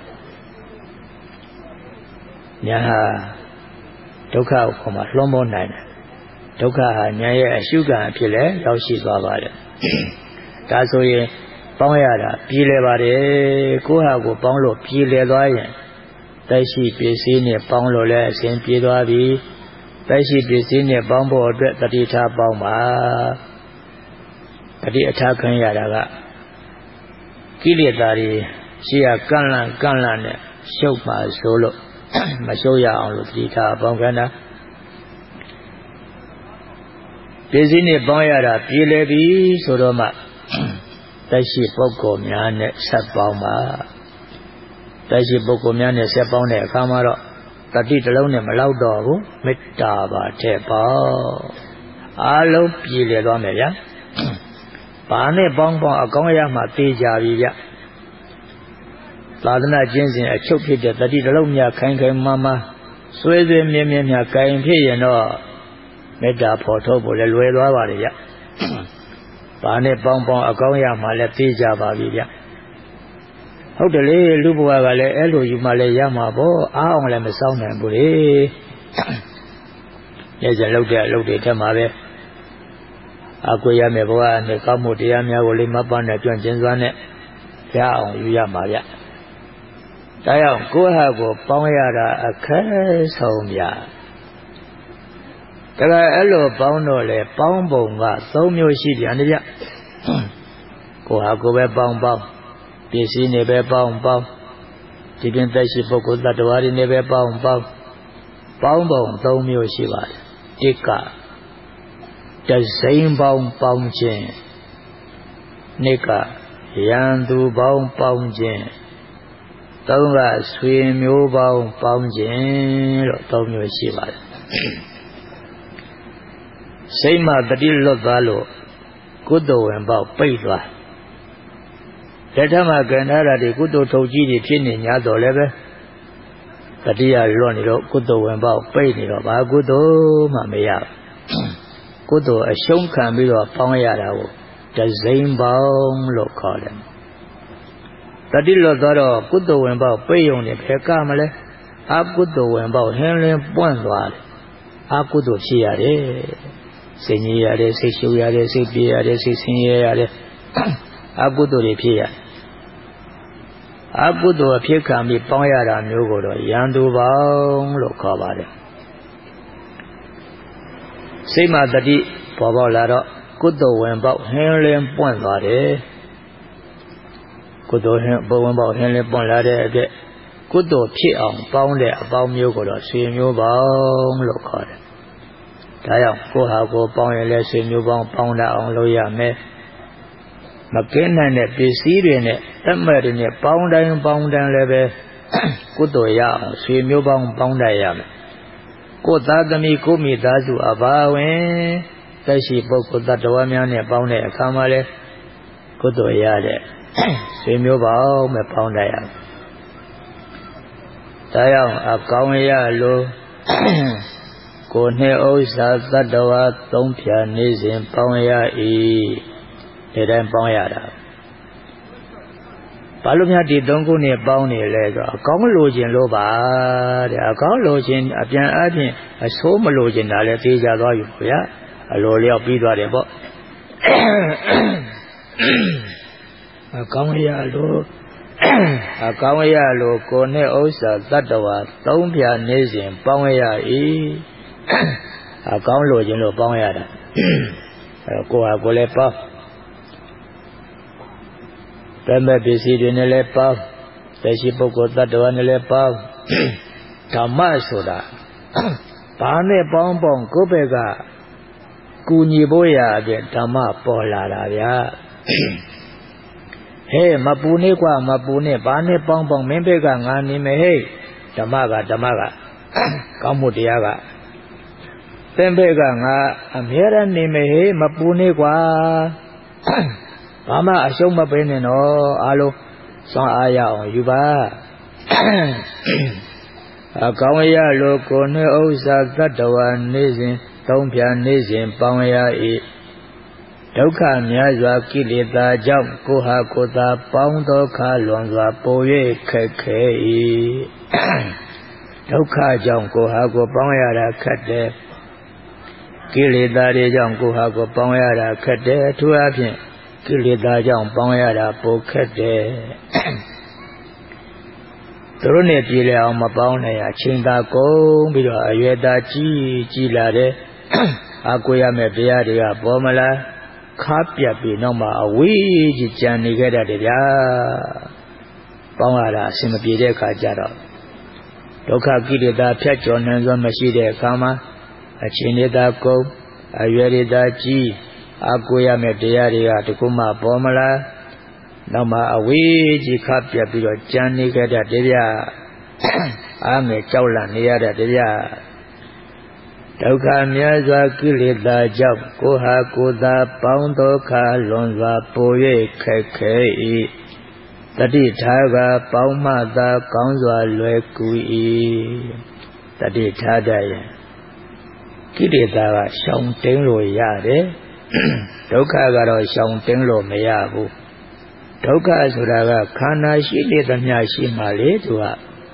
ဉာဏ်ဟာဒုက္ခကိုခေါ်မှလွှမ်းမိုးနိုင်တယ်ဒုက္ခဟာဉာဏ်ရဲ့အရှုခံအဖြစ်လည်းရောက်ရှိသွားပါတယ်ဒါဆိုရင်ပေါင်းရတာပြည်လဲပါတယ်ကိုယ့်ဟာကိုပေါင်းလို့ပြည်လဲသွားရင်တိုက်ရှိပစ္စည်းနဲ့ပေါင်းလို့လည်းအစဉ်ပြေသွားပြီတိုက်ရှိပစ္စည်းနဲ့ပေါင်းဖို့အတွက်တတိထားပေါင်းပါတတိအထားခံရတာကကိလေသာတွေရှိရကန့်လန့်နဲ့ရှုပ်ပါဆိုလို့မရှုပ်ရအောင်လို့တတိထားပေါင်းခံတာပစ္စည်းနဲ့ပေါင်းရတာပြေလဲပြီဆိုတော့မှတိုက်ရှိပုဂ္ဂိုလ်များနဲ့ဆက်ပေါင်းပါတိုက်ရှိပုဂ္ဂိုလ်များနဲ့ဆက်ပေါင်းတဲ့အခါမှာတော့တတိတစ်လုံးနဲ့မလောက်တော့ဘူးမေတ္တာပါထည့်ပေါင်းအားလုံးပြေလည်သွားမယ်ဗျာဘာနဲ့ပေါင်းအကောင်းရမှသိကြပြီဗျသာသနာကျင့်စဉ်အချုပ်ဖြစ်တဲ့တတိတစ်လုံးများခိုင်မာဆွေးမြဲများကင်ဖြစ်ရင်တော့မေတ္တာဖော်ထုတ်ဖို့လည်းလွယ်သွားပါလေဗျဘာနဲ့ပေါင်းအကောင်းရမှလည်းသိကြပါပြီဗျဟုတ်တယ်လေလူဘဝကလည်းအဲ့လိုယူမှလည်းရမှာပေါ့အားအောင်လည်းမစောင့်နိုင်ဘူးလေရဲ့စလုပ်တဲ့အလုပ်တွေထက်မှာပဲအကွေရမယ်ဘဝနဲ့ကောင်းမှုတရားများကိုလေးမပန်းနဲ့ကြွန့်ကျင်စွာနဲ့ရအောင်ယူရမှာဗျဒါကြောင့်ကိုယ့်ဟာကိုယ်ပေါင်းရတာအခက်ဆုံးဗျဒါကအဲ့လိုပေါင်းတော့လေပေါင်းပုံက3မျိုးရှိပြန်တယ်ဗျကိုယ့်ဟာကိုယ်ပဲပေါင်းပစ္စည်းနဲ့ပဲပေါင်းဒီပြင်သက်ရှိပုဂ္ဂိုလ်တ attva တွေနဲ့ပဲပေါင်းပုံ3မျိုးရှိပါတယ်တစ်ကတစိမ့်ပေါင်းခြင်းနှစ်ကရန်သူပေါင်းခြင်းသုံးကဆွေမျိုးပေါင်းခြင်းလို့3မျိုးရှိပါတယ်စိတ်မှတတိလွတ်သွားလို့ကုသိုလ်ဝင်ပေါက်ပိတ်သွားလက်ထက်မှာကံထားတာတွေကုသိုလ်ထုတ်ကြီးတွေဖြစ်နေ냐တော့လည်းပဲတတိယလွတ်နေတော့ကုသိုလ်ဝင်ပေါက်ပိတ်နေတော့ဘာကုသိုလ်မှမရကုသိုလ်အရှုံးခံပြီးတော့ပေါင်းရတာကိုတစိမ့်ပေါင်းလို့ခေါ်တယ်တတိလွတ်သွားတော့ကုသိုလ်ဝင်ပေါက်ပိတ်ုံနဲ့ဖယ်ကမလဲအကုသိုလ်ဝင်ပေါက်ဟင်းလင်းပွန့်သွားတယ်အကုသိုလ်ဖြစ်ရတယ်စိတ်ညစ်ရတယ်စိတ်ရှုပ်ရတယ်စိတ်ပြေးရတယ်စိတ်ဆင်းရဲရတယ်အကုသိုလ်တွေဖြစ်ရအကုသိုလ်အဖြစ်ခံပြီးပေါင်းရတာမျိုးကိုတော့ရန်သူပေါင်းလို့ခေါ်ပါတယ်စိတ်မှတတိပေါ်ပေါက်လာတော့ကုသိုလ်ဝင်ပေါက်ဟင်းလင်းပွန့်သွားတယ်ကုသိုလ်ဝင်ပေါက်ဟင်းလင်းပွန့်လာတဲ့အတွက်ကုသိုလ်ဖြစ်အောင်ပေါင်းတဲ့အပေါင်းမျိုးကိုတော့ဆွေမျိုးပေါင်းလို့ခေါ်တယ်ဒါကြောင့်ကိုယ့်ဟာကိုယ်ပေါင်းရင်လည်းဆွေမျိုးပေါင်းပေါင်းတတ်အောင်လုပ်ရမယ်မကင်းနိုင်တဲ့ပစ္စည်းတွေနဲ့တတ်မဲ့တွေနဲ့ပေါင်းတိုင်းလည်းပဲကုသိုလ်ရအောင်ဆွေမျိုးပေါင်းပေါင်းတတ်ရမယ်ကိုယ်သားသမီးကိုမိသားစုအပါဝင်သက်ရှိပုဂ္ဂိုလ်တ attva များနဲ့ပေါင်းတဲ့အခါမှာလည်းကုသိုလ်ရတဲ့ဆွေမျိုးပေါင်းပဲပေါင်းတတ်ရမယ်ဒါကြောင့်အကောင်းရလို့ကိုနှင့်ဥစ္စာတ attva သုံးဖြာနေစဉ်ပေါင်းရ၏ဒီတိုင်းပေါင်းရတာဘာလို့များဒီသုံးခုနဲ့ပေါင်းနေလဲဆိုတော့အကောင်းလိုချင်လို့ပါတဲ့အကောင်းလိုချင်အပြန်အပြင်အဆိုးမလိုချင်တာလည်းသိကြသွားပြီပေါ့ဗျာအလိုလျောက်ပြီးသွားတယ်ပေါ့အကောင်းရလို့ကိုနဲ့ဥစ္စာတ attva သုံးဖြာနေစဉ်ပေါင်းရ၏အကောင်းလိုချင်လို့ပေါင်းရတာကိုဟာကိုလည်းပေါင်းတမဲ့ပစ္စည်းတွေနဲ့လည်းပေါင်းသက်ရှိပုဂ္ဂိုလ်တ attva နဲ့လည်းပေါင်းဓမ္မဆိုတာဘာနဲ့ပေါင်းကိုယ့်ဘက်ကကူညီဖို့ရအပြင်ဓမ္မပေါ်လာတာဗျာဟဲ့မပူနေกว่าမပူနေဘာနဲ့ပေါင်းမင်းဘက်ကငါနေမယ်ဟဲ့ဓမ္မကကောင်းမှုတရားကသင်ဘက်ကငါအမြဲတမ်းနေမယ်ဟဲ့မပူနေกว่าဘာမှအရှုံးမပေးနဲ့တော့အားလုံးစွမ်းအားရအောင်ယူပါအကောင်းရလို့ကိုနှင့်ဥစ္စာတ attva နေစဉ်သုံးဖြာနေစဉ်ပေါင်းရ၏ဒုက္ခများစွာကိလေသာကြောင့်ကိုဟာကိုသာပေါင်းဒုက္ခလွန်စွာပို၍ခက်ခဲ၏ဒုက္ခကြောင့်ကိုဟာကိုပေါင်းရတာခက်တယ်ကိလေသာတွေကြောင့်ကိုဟာကိုပေါင်းရတာခက်တယ်အထူးအဖြင့်ကိလေသာကြောင့်ပေါင်းရတာပိုခက်တယ်သူတို့နဲ့ပြည်လဲအောင်မပေါင်းနိုင်အချိန်သာကုန်ပြီးတော့အရွယ်သာကြီးလာတယ်အကိုရမဲ့တရားတွေကပေါ်မလားခါပြတ်ပြီးနောက်မှအဝေးကြီးကြံနေခဲ့တတ်တယ်ဗျာပေါင်းရတာအဆင်မပြေတဲ့အခါကျတော့ဒုက္ခကိလေသာဖြတ်ကျော်နိုင်စွာမရှိတဲ့အခါမှာအချိန်လေးသာကုန်အရွယ်လေးသာကြီးအကိုရမဲ့တရားတွေကတခုမှပေါ်မလားနောက်မှအဝေးကြီးခါပြတ်ပြီးတော့ကြံနေခဲ့တတ်တယ်ဗျာအားငယ်ကြောက်လန့်နေရတတ်တယ်ဗျာဒုက္ခများစွာကိလေသာကြောင့်ကိုဟာကိုသာပေါင်းဒုက္ခလွန်စွာပို၍ခက်ခဲ၏တတိထားကပေါင်းမှသာကောင်းစွာလွယ်ကူ၏တတိထားတတ်ရင်ကိလေသာကရှောင်တင်းလို့ရတယ်ဒုက္ခကတော့ရှောင်တင်းလို့မရဘူးဒုက္ခဆိုတာကခန္ဓာရှိနေသမျှရှိမှလေသူက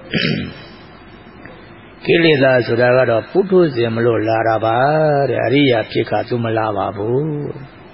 ကိလေသာဆိုတာကတော့ပုထုဇဉ်မလို့လာတာပါတဲ့အရိယာဖြစ်ခါသူမလာပါဘူး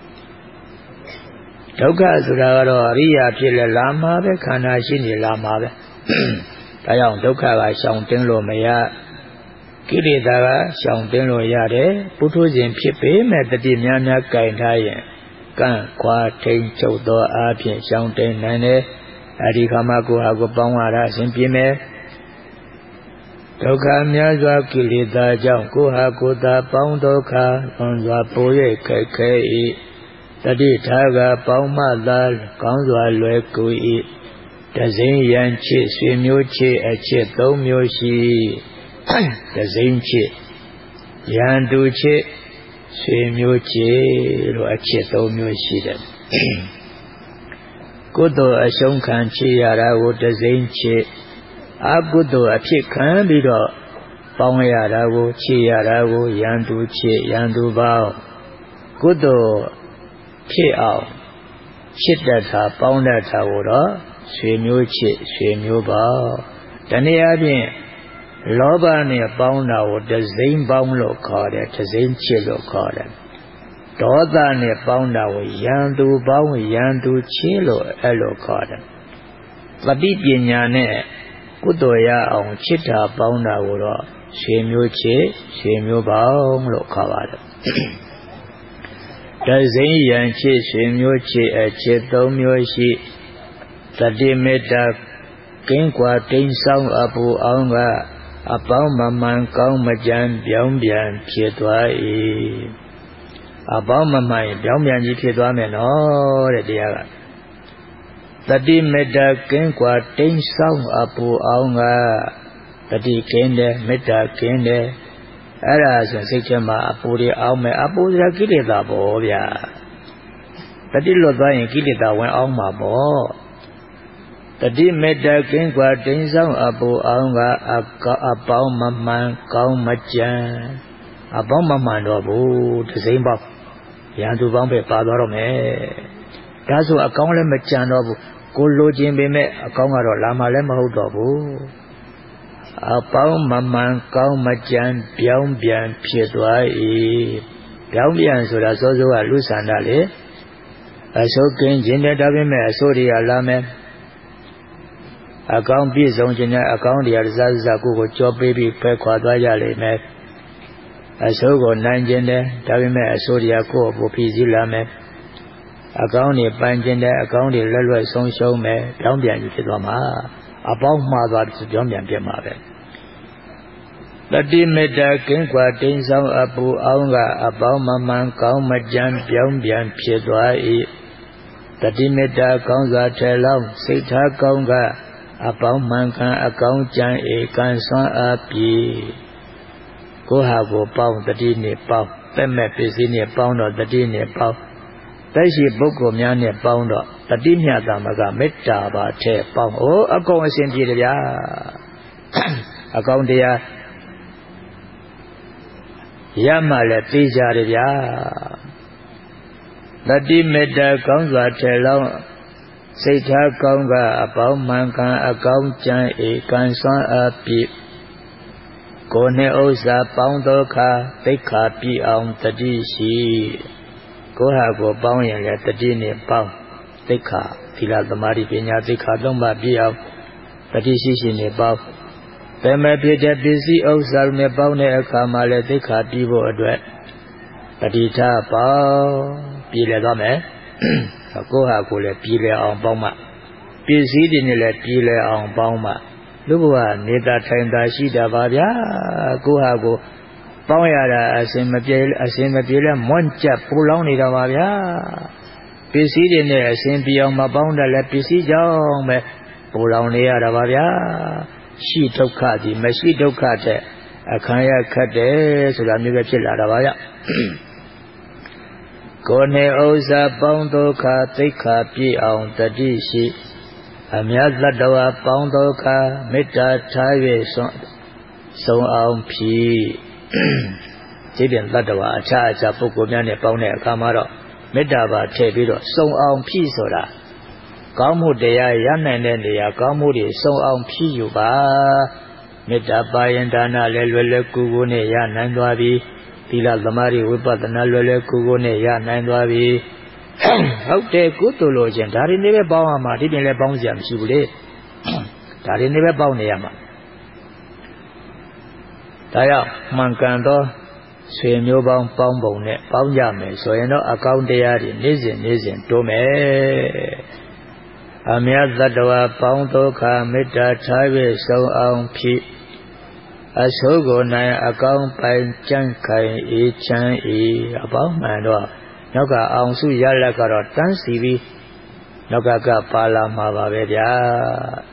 ဒုက္ခဆိုတာကတော့အရိယာဖြစ်လဲလာမှာပဲခန္ဓာရှိနေလာမှာပဲဒါကြောင့်ဒုက္ခကရှောင်တင်းလို့မရကိလေသာကရှောင်တင်းလို့ရတယ်ပုထုဇဉ်ဖြစ်ပေမဲ့တတိများများကြင်ထားရင်ကန့်ခွာထိန်ချုပ်သောအားဖြင့်ရှောင်တင်းနိုင်တယ်အဲဒီခါမှကိုဟာကိုပေါင်းရတာအစဉ်ပြေမယ်ဒုက္ခများစွာကိလေသာကြောင့်ကိုဟာကိုသာပေါင်းဒုက္ခလွန်စွာပို၍ခက်ခဲ၏တတိထားကပေါင်းမှသာကောင်းစွာလွယ်ကူ၏တစိမ့်ရန်ချစ်ဆွေမျိုးချစ်အချစ်သုံးမျိုးရှိတစိမ့်ချစ်ရန်သူချစ်ဆွေမျိုးချစ်လို့အချက်၃မျိုးရှိတယ်ကုသိုလ်အရှုံးခံချစ်ရတာကိုတစိမ့်ချစ်အကုသိုလ်အဖြစ်ခံပြီးတော့ပေါင်းရတာကိုချစ်ရတာကိုရန်သူချစ်ရန်သူပေါင်းကုသိုလ်ဖြစ်အောင်ချစ်တတ်တာပေါင်းတတ်တာကိုတော့ဆွေမျိုးချစ်ဆွေမျိုးပေါင်းတနည်းအားဖြင့်လောဘနဲ့ပေါင်းတာကိုတစိမ့်ပေါင်းလို့ခေါ်တယ်တစိမ့်ချစ်လို့ခေါ်တယ်ဒေါသနဲ့ပေါင်းတာကိုရန်သူပေါင်းရန်သူချစ်လို့အဲ့လိုခေါ်တယ်ပฏิပညာနဲ့ကုသိုလ်ရအောင်ချစ်တာပေါင်းတာကိုတော့ဆွေမျိုးချစ်ဆွေမျိုးပေါင်းလို့ခေါ်ပါတယ်တစိမ့်ရန်ချစ်ဆွေမျိုးချစ်အချစ်၃မျိုးရှိတတိမေတ္တာကင်းကွာတိမ်ဆောင်အပူအောင်ကအပေါင်းမမှန်ကောင်းမကြံပြောင်းပြန်ဖြစ်သွား၏အပေါင်းမမှန်ပြောင်းပြန်ကြီးဖြစ်သွားမယ်နော်တဲ့တရားကတတိမေတ္တာကင်းကွာတိမ်ဆောင်အပူအောင်ကတတိကင်းတယ်မေတ္တာကင်းတယ်အဲ့ဒါဆိုစိတ်ထဲမှာအပူတွေအောင်မယ်အပူဆိုတာကိလေသာပေါ့ဗျာတတိလွတ်သွားရင်ကိလေသာဝင်အောင်မှာပေါ့တတိမေတ္တာကင်းကွာတိမ်ဆောင်အပူအောင်ကအပေါင်းမမှန်ကောင်းမကြံအပေါင်းမမှန်တော့ဘူးတစိမ့်ပေါက်ရန်သူပေါင်းပဲပါသွားတော့မယ်ဒါဆိုအကောင်းလည်းမကြံတော့ဘူးကိုလိုချင်ပေမဲ့အကောင်းကတော့လာမှလည်းမဟုတ်တော့ဘူးအပေါင်းမမှန်ကောင်းမကြံပြောင်းပြန်ဖြစ်သွား၏ပြောင်းပြန်ဆိုတာစောစောကလူဆန္ဒလေအစိုးကင်းခြင်းတဲ့ဒါပေမဲ့အစိုးတွေကလာမယ်အကောင်းပြည့်စုံခြင်းနဲ့အကောင်းတရားတစားစားကိုကြောပေးပြီးဖဲခွာသွားကြလိမ့်မယ်အစိုးကိုနိုင်ခြင်းနဲ့ဒါပေမဲ့အစိုးတရားကိုယ်ဖြည့်စည်းလာမယ်အကောင်းတွေပန်းခြင်းနဲ့အကောင်းတွေလွတ်လွတ်ဆုံးရှုံးမယ်ပြောင်းပြန်ဖြစ်သွားမှာအပေါင်းမှားသွားပြီးပြောင်းပြန်ပြတ်မှာပဲတတိမေတ္တာကင်းကွာတိမ်ဆောင်အပူအောင်ကအပေါင်းမမှန်ကောင်းမကြံပြောင်းပြန်ဖြစ်သွား၏တတိမေတ္တာကောင်းစွာထဲလောင်းစိတ်ထားကောင်းကအပေါင်းမှန်ခံအကောင်းကြံဧကန်ဆွမ်းအားပြီးကိုဟာကိုပေါင်းတတိနဲ့ပေါင်းသက်မဲ့ပစ္စည်းနဲ့ပေါင်းတော့တတိနဲ့ပေါင်းတိုက်ရှိပုဂ္ဂိုလ်များနဲ့ပေါင်းတော့တတိမြတ်သမကမေတ္တာပါထဲပေါင်းအကုန်အစဉ်ပြေတယ်ဗျာအကောင်တရားရမှလည်းသိကြတယ်ဗျာတတိမေတ္တာကောင်းစွာထဲလောင်းစိတ်ထားကောင်းကအပေါင်းမှန်ခံအကောင်းကြံဧကန်ဆွမ်းအားပြီးကိုယ်နှင့်ဥစ္စာပေါင်းသောအခါသိက္ခာပြည့်အောင်တတိရှိကိုယ်ဟာကိုပေါင်းရင်လည်းတတိနဲ့ပေါင်းသိက္ခာသီလသမာဓိပညာသိက္ခာ၃ပါးပြည့်အောင်တတိရှိနဲ့ပေါင်းတမဖြစ်တဲ့ပစ္စည်းဥစ္စာနဲ့ပေါင်းတဲ့အခါမှာလည်းသိက္ခာပြည့်ဖို့အတွက်တတိထားပေါင်းပြည့်လည်သွားမယ်ကိုယ့်ဟာကိုယ်လည်းပြည်လည်အောင်ပေါင်းမှပစ္စည်းတွေနဲ့လည်းပြည်လည်အောင်ပေါင်းမှလူဘဝနေတာထိုင်တာရှိတာပါဗျာကိုယ့်ဟာကိုယ်ပေါင်းရတာအစင်မပြေလဲမွန့်ကျက်ပူလောင်နေတာပါဗျာပစ္စည်းတွေနဲ့အစင်ပြေအောင်မပေါင်းတယ်လဲပစ္စည်းကြောင့်ပဲပူလောင်နေရတာပါဗျာရှိဒုက္ခဒီမရှိဒုက္ခတဲ့အခါရခတ်တယ်ဆိုတာမျိုးပဲဖြစ်လာတာပါဗျကိုယ်နှင့်ဥစ္စာပေါင်းဒုက္ခသိက္ခာပြည့်အောင်တတိရှိအမြတ်တ္တဝါပေါင်းဒုက္ခမေတ္တာထား၍ဆုံးအောင်ဖြည်ဒီပြင်တတ္တဝါအခြားပုဂ္ဂိုလ်များနဲ့ပေါင်းတဲ့အခါမှာတော့မေတ္တာပါထည့်ပြီးတော့ဆုံးအောင်ဖြည်ဆိုတာကောင်းမှုတရားရနိုင်တဲ့နေရာကောင်းမှုတွေဆုံးအောင်ဖြည်ယူပါမေတ္တာပါရင်ဒါနလည်းလွယ်လွယ်ကူကူနဲ့ရနိုင်သွားပြီသီလသမာဓိဝိပဿနာလွယ်လွယ်ကူကူနဲ့ရနိုင်သွားပြီဟုတ်တယ်ကုသိုလ်လို့ချင်းဒါတွေနဲ့ပဲပေါင်းရမှာဒီပြင်လည်းပေါင်းစရာမရှိဘူးလေဒါတွေနဲ့ပဲပေါင်းနေရမှာဒါကြောင့်မှန်ကန်သောဆွေမျိုးပေါင်းပေါင်းပုံနဲ့ပေါင်းကြမယ်ဆိုရင်တော့အကောင်းတရားတွေနေ့စဉ်တိုးမယ်အမြတ်တ္တဝါပေါင်းဒုက္ခမေတ္တာထား၍ဆုံးအောင်ဖြည်အဆိုးကိုနိုင်အကောင်းပိုင်ကြံ့ခိုင်အေးချမ်း၏အပေါင်းမှန်တော့နောက်ကအောင်စုရလက်ကတော့တန်းစီပြီးနောက်ကပါလာမှာပါပဲဗျာ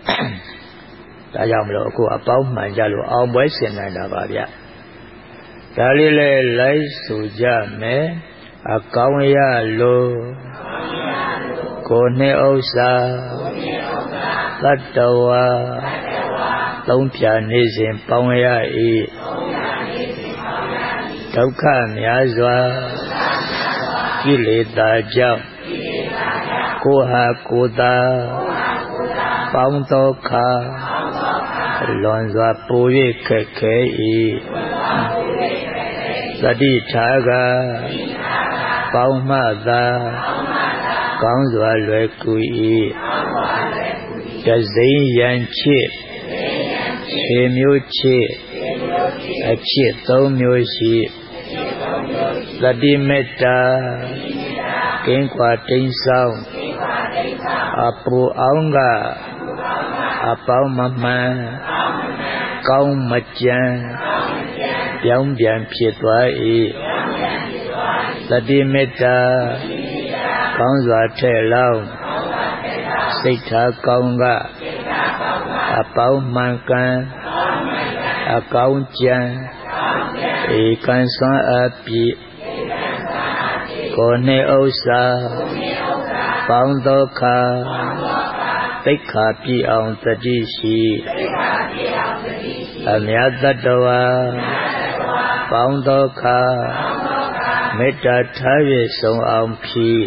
ဒါကြောင့်မလို့အခုအပေါင်းမှန်ကြလို့အောင်ပွဲဆင်နိုင်တာပါဗျဒါလေးလဲလိုက်ဆိုကြမယ်အကောင်းရလို့ကိုယ်နဲ့ဥစ္စာတတ္တဝါသုံးဖြာနေစဉ်ပေါင်းရ၏ဒုက္ခများစွာကိလေသာကြောင့်ကိုယ်ဟာကိုယ်သာပေါင်းသောခါလွန်စွာပို၍ခက်ခဲ၏သတိထားကပေါင်းမှသာကောင်းစွာလွယ်ကူ၏တစိမ့်ရန်ချစ်ခြေမျိုးချစ်အချစ်သုံးမျိုးရှိသတိမေတ္တာကင်းကွာတိမ်ဆောင်အပူအောင်ကအပေါင်းမမှန်ကောင်းမကြံပြောင်းပြန်ဖြစ်သွား၏သတိမေတ္တာကောင်းစွာထဲ့လောင်းစိတ်ထားကောင်းကအပေါင်းမှန်ကန်အကောင်းကြံဧကံစွမ်းအပ်ပြီးကိုယ်နှင့်ဥစ္စာပေါင်းသောခါသိက္ခာပြည့်အောင်တတိရှိအမြတ်တ္တဝါပေါင်းသောခါမေတ္တာထား၍ဆုံးအောင်ဖြည့်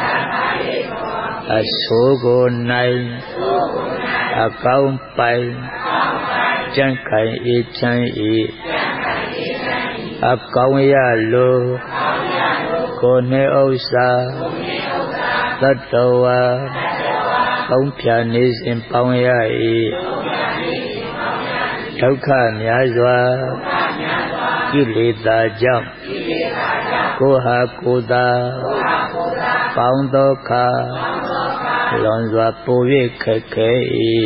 အဆိုးကိုနိုင်အကောင်းပိုင်ကြံ့ခိုင်အေးချမ်း၏အကောင်းရလို့ကိုယ်နှင့်ဥစ္စာတတ္တဝါသုံးဖြာနေစဉ်ပေါင်းရ၏ဒုက္ခများစွာကိလေသာကြောင့်ကိုယ်ဟာကိုယ်သာပေါင်းသောခါလွန်စွာပို၍ခက်ခဲ၏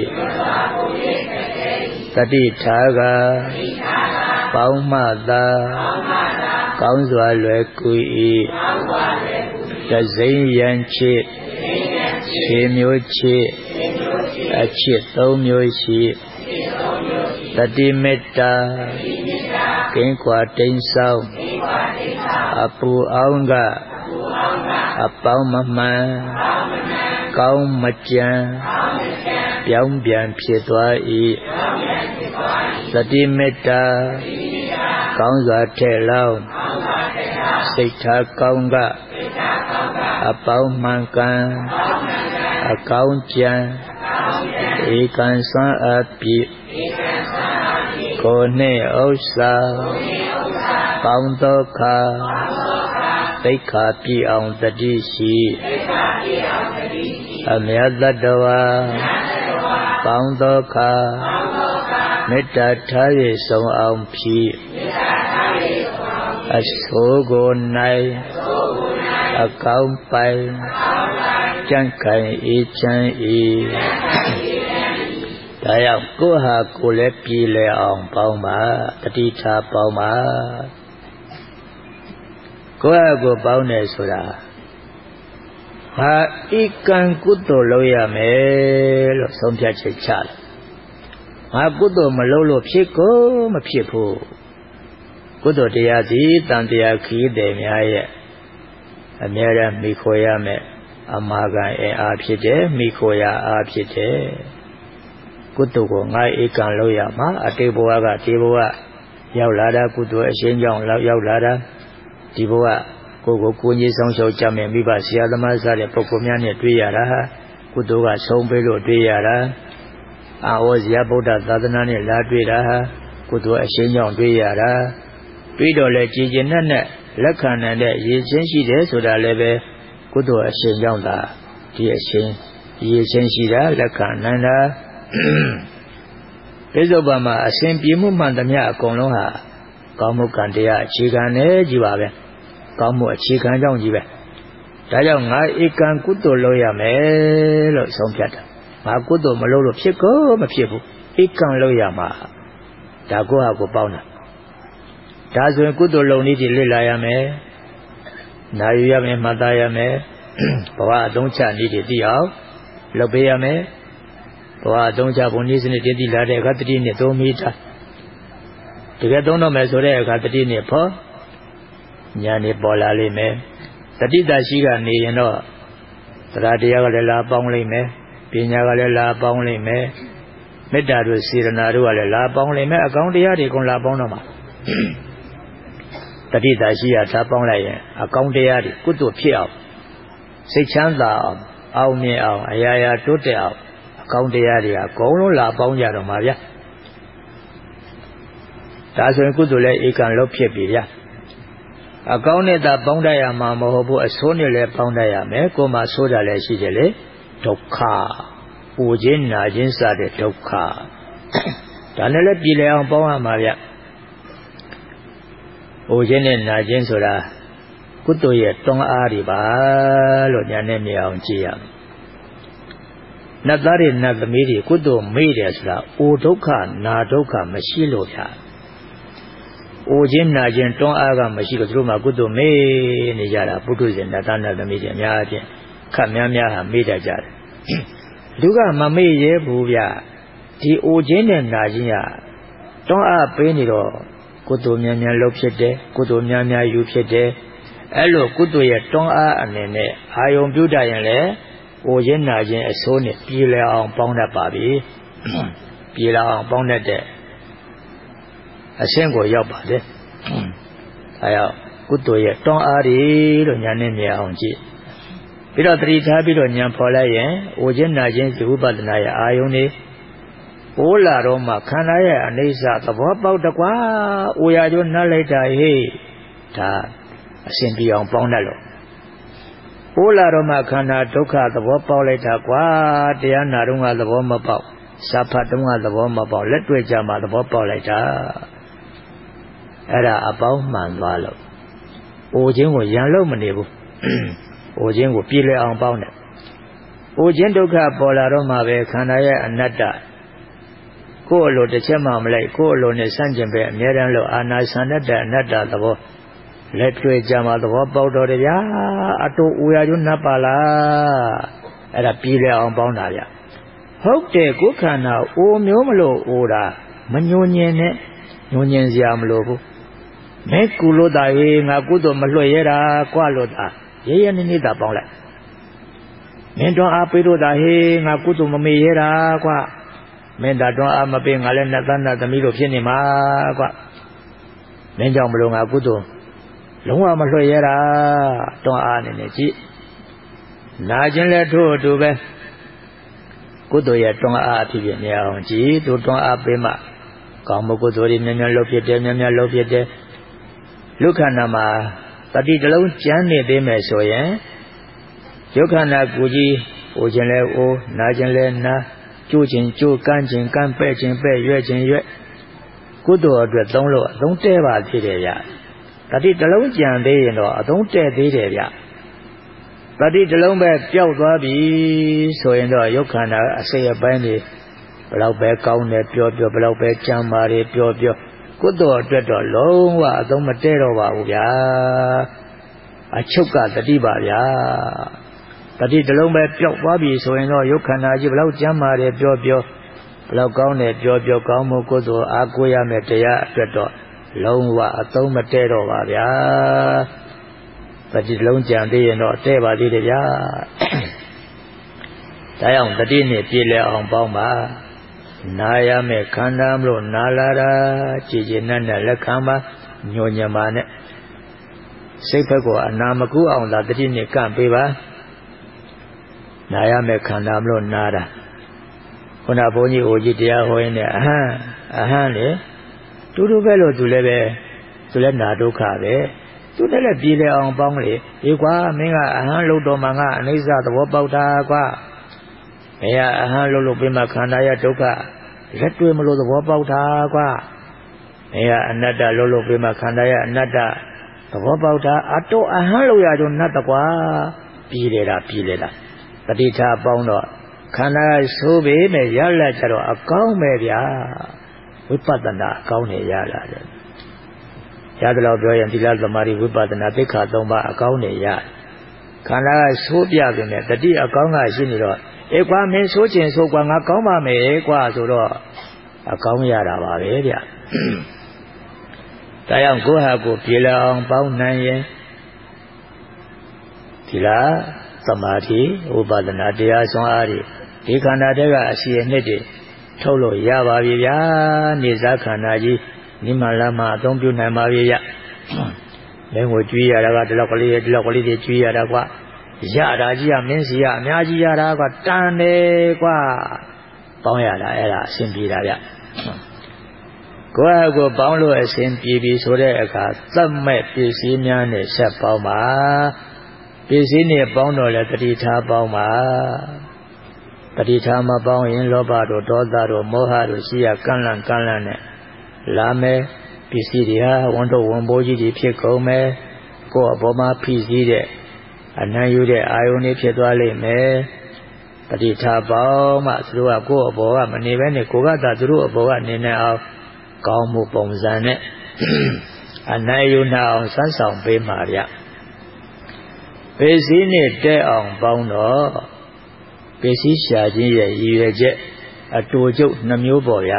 တတိထားကပေါင်းမှသာကောင်းစွာလွယ်ကူ၏တစိမ့်ရန်ချစ်ခြေမျိုးချစ်အချစ်သုံးမျိုးရှိတတိမေတ္တာကင်းကွာတိမ်ဆောင်အပူအောင်ကအပေါင်းမမှန်ကောင်းမကြံပြောင်းပြန်ဖြစ်သွား၏သတိမေတ္တာကောင်းစွာထဲ့လောင်းစိတ်ထားကောင်းကအပေါင်းမှန်ကန်အကောင်းကြံဧကံစွမ်းအပ်ပြီးကိုယ်နှင့်ဥစ္စာပေါင်းသောခါသိက္ခာပြည့်အောင်တတိရှိအမြတ်တ္တဝါပေါင်းသောခါမေတ္တာထား၍ဆုံးအောင်ဖြည့်အဆိုးကိုနိုင်အကောင်းပိုင်ကြံ့ခိုင်အေးချမ်း၏ဒါကြောင့်ကိုယ်ဟာကိုယ်လည်းပြည်လဲအောင်ပေါင်းပါတတိထားပေါင်းပါကိုယ်ဟာကိုယ်ပေါင်းတယ်ဆိုတာဟာဧကံကုသိုလ်လုပ်ရမယ်လို့ဆုံးဖြတ်ချက်ချတယ်ငါကုသိုလ်မလုပ်လို့ဖြစ်ကိုမဖြစ်ဘူးကုသိုလ်တရားသည်တန်တရားခီးတယ်များရဲ့အမြဲတမ်းမိခိုရမယ်အမာခံအင်အားဖြစ်တယ်မိခိုရအားဖြစ်တယ်ကုသိုလ်ကိုငါဧကံလုပ်ရမှာအတိတ်ဘဝကဒီဘဝရောက်လာတာကုသိုလ်အရှင်းကြောင့်ရောက်လာတာဒီဘဝကိုယ်ကြီးဆောင်ရှောက်ကြမယ်မိဘဆရာသမားစားတဲ့ပုဂ္ဂိုလ်များနဲ့တွေ့ရတာကုသိုလ်ကဆုံးပေးလို့တွေ့ရတာအာဝဇ္ဇဗုဒ္ဓသာသနာနဲ့လာတွေ့တာကုသိုလ်အရှင်းကြောင့်တွေ့ရတာတွေ့တော့လဲကြည်ကျင်နဲ့လက်ခံနိုင်တဲ့ရည်ချင်းရှိတယ်ဆိုတာလည်းပဲကုသိုလ်အရှင်းကြောင့်သာဒီအရှင်းရည်ချင်းရှိတာလက်ခံနိုင်တာပိဿုပံမှာအစဉ်ပြေမှုမှန်သမျှအကုန်လုံးဟာကောင်းမှုကံတရားအခြေခံနဲ့ကြီးပါပဲကောင်းမှုအခြေခံကြောင့်ကြီးပဲဒါကြောင့်ငါဧကံကုသိုလ်လုပ်ရမယ်လို့ဆုံးဖြတ်တာငါကုသိုလ်မလုပ်လို့ဖြစ်ကိုမဖြစ်ဘူးဧကံလုပ်ရမှာဒါကိုဟာကိုပေါင်းတာဒါဆိုရင်ကုသိုလ်လုပ်နည်းတွေလေ့လာရမယ်နာယူရမယ်မှတ်သားရမယ်ဘဝအသုံးချနည်းတွေသိအောင်လုပ်ပေးရမယ်ဘဝအသုံးချပုံနည်းစနစ်တွေသိလာတဲ့အခါတတိနဲ့သုံးမိတာတတကယ်သုံးတော့မယ်ဆိုတဲ့အခါတတိနဲ့ဖို့ဉာဏ်နဲ့ပေါ်လာလိမ့်မယ်တတိတရှိကနေရင်တော့တရားတရားကလည်းလာပေါင်းလိမ့်မယ်ပညာကလည်းလာပေါင်းလိမ့်မယ်မေတ္တာတို့စေတနာတို့ကလည်းလာပေါင်းလိမ့်မယ်အကောင်းတရားတွေကုန်လာပေါင်းတော့မှာတတိတရှိရထားပေါင်းလိုက်ရင်အကောင်းတရားတွေကုသိုလ်ဖြစ်အောင်စိတ်ချမ်းသာအောင်အောင်မြင်အောင်အရာရာတိုးတက်အောင်အကောင်းတရားတွေအကုန်လုံးလာပေါင်းကြတော့မှာဗျာဒါဆိုရင်ကုသိုလ်လည်းဧကံလို့ဖြစ်ပြီဗျာအကောင်းနဲ့သာပေါင်းတတ်ရမှာမဟုတ်ဘူးအဆိုးနဲ့လည်းပေါင်းတတ်ရမယ်ကိုယ်မှဆိုးတာလည်းရှိတယ်လေဒုက္ခပူခြင်းနာခြင်းစတဲ့ဒုက္ခဒါနဲ့လည်းပြည်လည်အောင်ပေါင်းရမှာဗျပူခြင်းနဲ့နာခြင်းဆိုတာကုသိုလ်ရဲ့တွန်းအားတွေပါလို့ညာနဲ့မြင်အောင်ကြည့်ရမယ်နတ်သားတွေနတ်သမီးတွေကုသိုလ်မေ့တယ်ဆိုတာအိုဒုက္ခနာဒုက္ခမရှိလို့ဗျာအိုခြင်းနာခြင်းတွန်းအားကမရှိလို့သူတို့မှကုသိုလ်မေ့နေကြတာပုထုဇဉ်နတ်သားနတ်သမီးတွေအများအပြားခက်များများဟာမေ့တတ်ကြတယ်လူကမမေ့ရဲဘူးဗျဒီအိုခြင်းနဲ့နာခြင်းကတွန်းအားပေးနေတော့ကုသိုလ်များများလုပ်ဖြစ်တယ်ကုသိုလ်များများယူဖြစ်တယ်အဲ့လိုကုသိုလ်ရဲ့တွန်းအားအနေနဲ့အာယုံပြုတတ်ရင်လည်းအိုခြင်းနာခြင်းအဆိုးနဲ့ပြည်လည်အောင်ပေါင်းတတ်ပါပြီပြည်လည်အောင်ပေါင်းတတ်တဲ့အဆင့်ကိုရောက်ပါတယ်အဲကြောင့်ကုသိုလ်ရဲ့တွန်းအားတွေလို့ညာနဲ့မြင်အောင်ကြည့်ပြီးတော့တတိထားပြီးတော့ညာဖော်လိုက်ရင်အိုခြင်းနာခြင်းဝိပဿနာရဲ့အာယုံတွေအိုးလာတော့မှခန္ဓာရဲ့အနိစ္စသဘောပေါက်တကွာအိုရကျိုးနှက်လိုက်တာဟေ့ဒါအစဉ်ပြေအောင်ပေါင်းတတ်လို့အိုးလာတော့မှခန္ဓာဒုက္ခသဘောပေါက်လိုက်တာကွာတရားနာတော့ကသဘောမပေါက်စာဖတ်တော့ကသဘောမပေါက်လက်တွေ့ကြမှာသဘောပေါက်လိုက်တာအဲ့ဒါအပေါင်းမှန်သွားလို့အိုခြင်းကိုရန်လို့မနေဘူးအိုခြင်းကိုပြေလည်အောင်ပေါင်းတယ်အိုခြင်းဒုက္ခပေါ်လာတော့မှပဲခန္ဓာရဲ့အနတ္တကိုယ်အလိုတစ်ချက်မှမလိုက်ကိုယ်အလိုနဲ့ဆန့်ကျင်ပဲအမြဲတမ်းလို့အာနာဆန္ဒတဲ့အနတ္တသဘောလက်တွေ့ကြမှာသဘောပေါက်တော့တယ်ဗျာအတူအိုရကျိုးနှပ်ပါလားအဲ့ဒါပြေလည်အောင်ပေါင်းတာဗျဟုတ်တယ်ကိုယ်ခန္ဓာအိုမျိုးမလို့အိုတာမညှို့ညင်နဲ့ညှို့ညင်စရာမလိုဘူးမဲကုလို့တာဟေးငါကုသိုလ်မလွှတ်ရတာကွာလို့တာရဲရဲနေနေတာပေါင်းလိုက်မင်းတော်အားပေးလို့တာဟေးငါကုသိုလ်မမေ့ရတာကွာမင်းတော်အားမပေးငါလည်းနတ်သားနတ်သမီးတို့ဖြစ်နေမှာကွာမင်းကြောင့်မလို့ငါကုသိုလ်လုံးဝမလွှတ်ရတာတွန်းအားနေနေကြည့်နာခြင်းလည်းထို့အတူပဲကုသိုလ်ရဲ့တွန်းအားအဖြစ်ဖြစ်နေအောင်ကြည့်သူတွန်းအားပေးမှကောင်းမှုကုသိုလ်တွေများများလုပ်ဖြစ်တယ်များများလုပ်ဖြစ်တယ်လူခန္ဓာမှာတတိတလုံးကျမ်းနေသေးမယ်ဆိုရင်ယုတ်ခန္ဓာကိုကြီးအိုခြင်းလဲအိုနာခြင်းလဲနာကျိုးခြင်းကျိုးကန်းခြင်းကန်းပဲ့ခြင်းပဲ့ရွက်ခြင်းရွက်ကုသိုလ်အတွက်သုံးလို့အသုံးတဲပါသေးတယ်ဗျတတိတလုံးကြံသေးရင်တော့အသုံးတဲ့သေးတယ်ဗျတတိတလုံးပဲပျောက်သွားပြီဆိုရင်တော့ယုတ်ခန္ဓာအစိတ်အပိုင်းတွေဘလောက်ပဲကောင်းတယ်ပြောပြောဘလောက်ပဲကြမ်းပါတယ်ပြောပြောကုသိုလ်အတွက်တော့လုံးဝအသုံးမတည့်တော့ပါဘူးဗျာအချုပ်ကတတိပါဗျာတတိတလုံးပဲပျောက်သွားပြီဆိုရင်တော့ယုတ်ခန္ဓာကြီးဘလောက်ကြမ်းပါတယ်ပြောပြောဘလောက်ကောင်းတယ်ပြောပြောကောင်းမှုကုသိုလ်အားကိုးရမယ်တရားအတွက်တော့လုံးဝအသုံးမတည့်တော့ပါဗျာတတိလုံးကြံသေးရင်တော့တဲ့ပါသေးတယ်ဗျာဒါကြောင့်တတိနဲ့ပြည့်လဲအောင်ပေါင်းပါနာရမယ်ခန္ဓာမလို့နာလာတာကြည်ကျင်နဲ့လက်ခံပါညှို့ညံပါနဲ့စိတ်ဘက်ကအနာမကူအောင်သာတတိနဲ့ကန့်ပေးပါနာရမယ်ခန္ဓာမလို့နာတာခုနဘုန်းကြီးအိုကြီးတရားဟောရင်းနဲ့အဟံလေတူတူပဲလို့သူလည်းနာဒုက္ခပဲသူလည်းပြေလေအောင်ပေါင်းလေဒီကွာမင်းကအဟံလို့တော်မှငါအနိစ္စသဘောပေါက်တာကွာမင်းကအဟံလို့ပြမခန္ဓာရဲ့ဒုက္ခလက်တွေ့မလို့သဘောပေါက်တာကွာမင်းကအနတ္တလို့ပြမခန္ဓာရဲ့အနတ္တသဘောပေါက်တာအတော့အဟံလို့ရကြနတ်တကွာပြေလေတာတတိထားပေါင်းတော့ခန္ဓာဆိုးပေမဲ့ရလက်ကြတော့အကောင်းပဲဗျာဝိပဿနာအကောင်းနေရလာတယ်ရတယ်လို့ပြောရင်သီလသမာဓိဝိပဿနာသိက္ခာ၃ပါးအကောင်းနေရခန္ဓာကဆိုးပြပေမဲ့တတိအကောင်းကရှိနေတော့အေးကွာမင်းဆိုးခြင်းဆိုးကွာငါကောင်းပါမယ်ကွာဆိုတော့အကောင်းရတာပါပဲဗျဒါကြောင့်ကိုယ့်ဟာကိုယ်ပြေလည်အောင်ပေါင်းနိုင်ရင်ဒီလားသမာဓိဥပဒနာတရားစွမ်းအားတွေဒီခန္ဓာတွေကအစီအနှစ်တွေထုတ်လို့ရပါပြီဗျာနေစားခန္ဓာကြီးနိမလမအသုံးပြုနိုင်ပါပြီဗျမင်းကိုကြွေးရတာကဒီလောက်ကလေးတွေကြွေးရတာကွာရတာကြီးကမင်းစီကအများကြီးရတာကွာတန်တယ်ကွာပေါင်းရတာအဲ့ဒါအဆင်ပြေတာဗျကိုယ့်အကိုပေါင်းလို့အဆင်ပြေပြီဆိုတဲ့အခါသတ်မဲ့ပစ္စည်းများနဲ့ဆက်ပေါင်းပါပစ္စည်းနဲ့ပေါင်းတော့လဲတတိထားပေါင်းပါတတိထားမပေါင်းရင်လောဘတို့ဒေါသတို့မောဟတို့ရှိရကန့်လန့်နဲ့လာမယ်ပစ္စည်းတွေဟာဝန်ထုတ်ဝန်ပိုးကြီးတွေဖြစ်ကုန်မယ်ကိုယ့်အပေါ်မှာဖိစီးတဲ့အနံ့ယူတဲ့အာယုန်တွေဖြစ်သွားလိမ့်မယ်တတိထားပေါင်းမှသူတို့ကကိုယ့်အပေါ်ကမနေဘဲနဲ့ကိုယ်ကသာသူတို့အပေါ်ကနေနေအောင်ကောင်းမှုပုံစံနဲ့အနံ့ယူနာအောင်စမ်းဆောင်ပေးမှာဗျပစ္စည်းနဲ့တဲ့အောင်ပေါင်းတော့ပစ္စည်းရှာခြင်းရဲ့ရည်ရွယ်ချက်အတူကျုပ်နှမျိုးပေါ့ဗျာ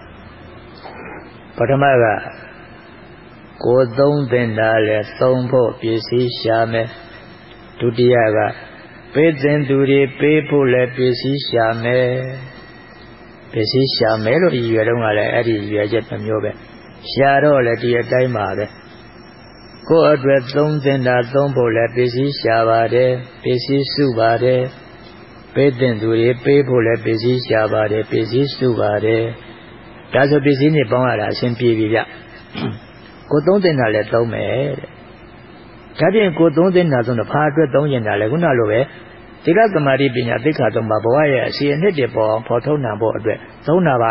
ပထမကကိုယ်သုံးသင်တာလဲသုံးဖို့ပစ္စည်းရှာမယ်ဒုတိယကပေးသင်သူတွေပေးဖို့လဲပစ္စည်းရှာမယ်ပစ္စည်းရှာမယ်လို့ရည်ရွယ်တော့ကလည်းအဲ့ဒီရည်ရွယ်ချက်နှမျိုးပဲရှာတော့လဲဒီအတိုင်းပါပဲကိုယ်အတွက်သုံးသင်တာသုံးဖို့လဲပစ္စည်းရှာပါတယ်ပစ္စည်းစုပါတယ်ပေးသင်သူတွေပေးဖို့လဲပစ္စည်းရှာပါတယ်ပစ္စည်းစုပါတယ်ဒါဆိုပစ္စည်းနဲ့ပေါင်းရတာအဆင်ပြေပြီဗျကိုသုံးသင်တာလဲသုံးမယ်တဲ့ဒါပြင်ကိုသုံးသင်တာသုံးတော့ဘာအတွက်သုံးရင်တာလဲခုနလိုပဲသီလသမာဓိပညာသိက္ခာသုံးပါဘဝရဲ့အစီအနှစ်တွေပေါ်အောင်ဖော်ထုတ်နိုင်ဖို့အတွက်သုံးတာပါ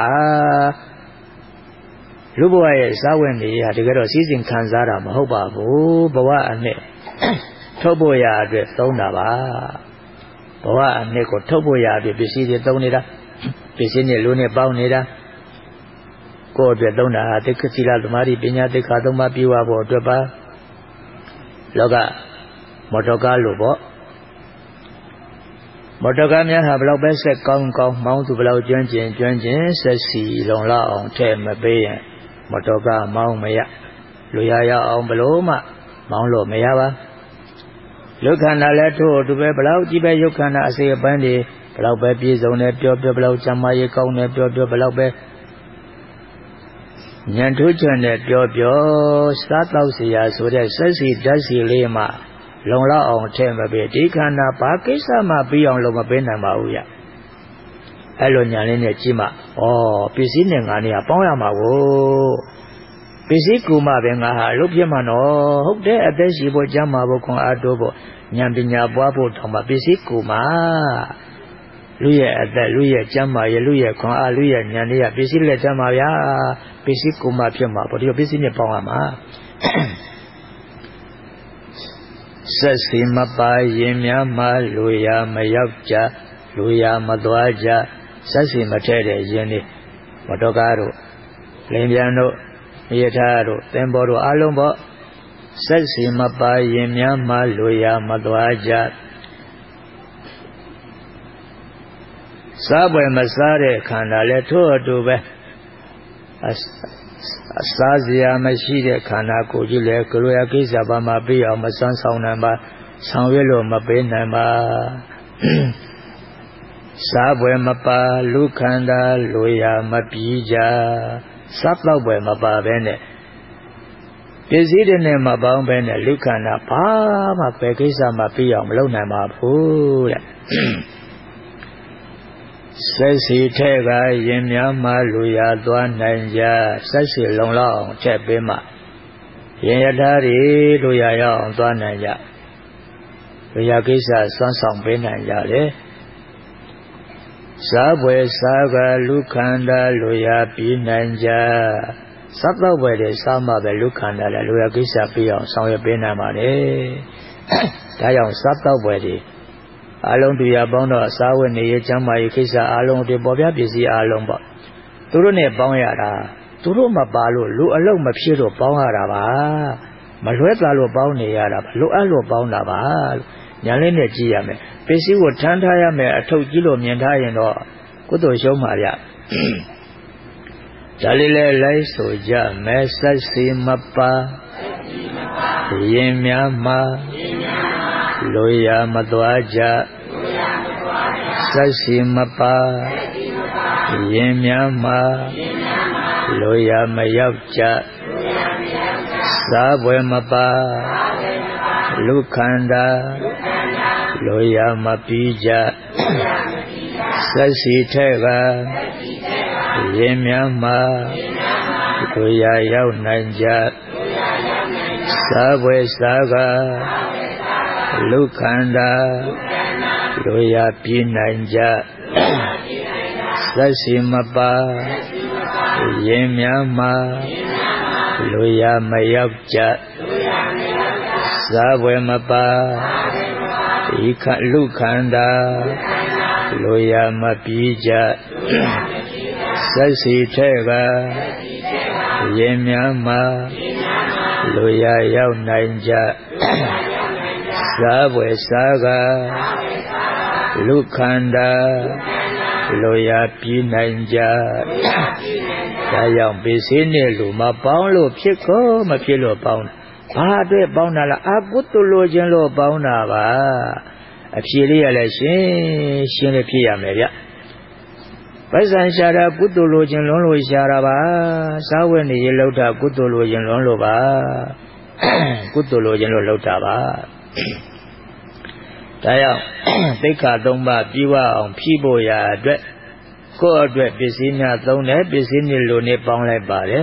လူဘဝရဲ့စာဝင်နေရတကယ်တော့စီစဉ်ခံစားတာမဟုတ်ပါဘူးဘဝအနှစ်ထုတ်ဖို့ရအတွက်သုံးတာပါဘဝအနှစ်ကိုထုတ်ဖို့ရအတွက်ပစ္စည်းတွေသုံးနေတာပစ္စည်းနဲ့လူနဲ့ပေါင်းနေတာကိုယ့်အတွက်သုံးတာဟာသိက္ခာသီလသမာဓိပညာသိက္ခာသုံးပါးပြည့်ဝဖို့အတွက်ပါလောကမော်တော်ကားလို့ပေါ့မော်တော်ကားများဟာဘလောက်ပဲဆက်ကောင်းမောင်းသူဘလောက်ကျွမ်းကျင်ဆက်စီလုံလောက်အောင်ထဲ့မပေးရင်မော်တော်ကားမောင်းမရလူရရအောင်ဘလို့မှမောင်းလို့မရပါရုပ်ခန္ဓာလည်းထို့အတူပဲဘလောက်ကြီးပဲရုပ်ခန္ဓာအစိတ်အပိုင်းတွေဘလောက်ပဲပြည့်စုံတယ်ပြောဘလောက်ကျမ်းမာရေးကောင်းတယ်ပြောဘလောက်ပဲဉာဏ်ထူးချွန်တဲ့ပြောစားတော့เสียဆိုတဲ့စက်စီဓာတ်စီလေးမှလုံလောက်အောင်ထဲ့မပေးဒီခန္ဓာဘာကိစ္စမှပြီးအောင်လုပ်မပေးနိုင်ပါဘူးရအဲ့လိုညာလေးနဲ့ကြည့်မှပစ္စည်းနဲ့ငါနဲ့ပေါင်းရမှာကိုပစ္စည်းကူမှပဲငါဟာလုပ်ပြမှနော်ဟုတ်တယ်အသက်ရှိဖို့ကျမ်းမာဖို့ခွန်အားတိုးဖို့ဉာဏ်ပညာပွားဖို့ထောင်မှပစ္စည်းကူမှလူရဲ့အသက်လူရဲ့ကျမ်းမာရဲ့လူရဲ့ခွန်အားလူရဲ့ဉာဏ်လေးကပစ္စည်းလက်ထမ်းပါဗျာပစ္စည်းကူမှဖြစ်မှာပေါ့ဒီပစ္စည်းနဲ့ပေါင်းရမှာဆက်စီမပါရင်များမှလူရမရောက်ကြလူရမသွားကြဆက်စီမထဲတဲ့ရင်လေးမတော်ကားတို့လင်းပြန်တို့မြေထားတို့သင်္ဘောတို့အလုံးပေါ့ဆက်စီမပါရင်များမှလူရမသွားကြစားပွဲမစားတဲ့ခန္ဓာလဲထို့အတူပဲအစားစရာမရှိတဲ့ခန္ဓာကိုယ်ကြီးလဲကလိုရကိစ္စဘာမှပြီးအောင်မစွမ်းဆောင်နိုင်ပါဆောင်ရွက်လို့မပေးနိုင်ပါစားပွဲမပါလူခန္ဓာလူရမပြီးကြစားတော့ပွဲမပါပဲနဲ့ပစ္စည်းတွေနဲ့မပေါင်းပဲနဲ့လူခန္ဓာဘာမှပဲကိစ္စမှပြီးအောင်မလုပ်နိုင်ပါဘူးတဲ့ဆက်စီထဲကရင်များမှလူရသွားနိုင်ကြဆက်စီလုံလောက်အောင်ထည့်ပေးမှရင်ရထားတွေလူရရအောင်သွားနိုင်ကြလူရကိစ္စစွမ်းဆောင်ပေးနိုင်ကြတယ်စားပွဲစားကလူခန္ဓာလူရပြီးနိုင်ကြစားတော့ပွဲတွေစားမှပဲလူခန္ဓာလည်းလူရကိစ္စပြီးအောင်ဆောင်ရွက်ပေးနိုင်ပါတယ်ဒါကြောင့်စားတော့ပွဲတွေအလုံးတူရပေါင်းတော့အစာဝတ်နေရချမ်းမာရေးကိစ္စအလုံးတွေပေါ်ပြပစ္စည်းအလုံးပေါ့သူတို့နဲ့ပေါင်းရတာသူတို့မပါလို့လူအလုံးမဖြစ်တော့ပေါင်းရတာပါမလွဲတာလို့ပေါင်းနေရတာလိုအပ်လို့ပေါင်းတာပါညာလေးနဲ့ကြည့်ရမယ်ပစ္စည်းကိုထမ်းထားရမယ်အထုပ်ကြီးလို့မြင်ထားရင်တော့ကုသိုလ်ရှုံးပါဗျဒါလေးလဲလိုက်ဆိုကြမယ်ဆက်စီမပါရင်များမှာလိုရမသွားကြဆက်စီမပါရင်များမှာလိုရမရောက်ကြစားပွဲမပါလူခန္ဓာလိုရမပြီးကြဆက်စီထဲကရင်များမှာလိုရရောက်နိုင်ကြစားပွဲစားကလူခန္ဓာလိုရပြီးနိုင်ကြသက်စီမပါရင်များမှာလိုရမရောက်ကြစားပွဲမပါဤလူခန္ဓာလိုရမပြီးကြသက်စီထဲကရင်များမှာလိုရရောက်နိုင်ကြစားပွဲစားကလူခန္ဓာလိုရပြီးနိုင်ကြဒါကြောင့်ပစ္စည်းနဲ့လူမပေါင်းလို့ဖြစ်ကိုမဖြစ်လို့ပေါင်းတာဘာအတွက်ပေါင်းတာလဲအကုသိုလ်လိုခြင်းလို့ပေါင်းတာပါအဖြေလေးရလဲရှင်းလေးဖြစ်ရမယ်ဗျပိုက်ဆံရှာတာကုသိုလ်လိုခြင်းလွန်းလို့ရှာတာပါစားဝတ်နေရလောက်တာကုသိုလ်လိုခြင်းလွန်းလို့ပါကုသိုလ်လိုခြင်းလို့လောက်တာပါဒါကြောင့်သိက္ခာ၃ပါးပြည့်ဝအောင်ဖြည့်ဖို့ရာအတွက်ကိုယ့်အတွက်ပစ္စည်းများသုံးတယ်ပစ္စည်းနဲ့လူနဲ့ပေါင်းလိုက်ပါတယ်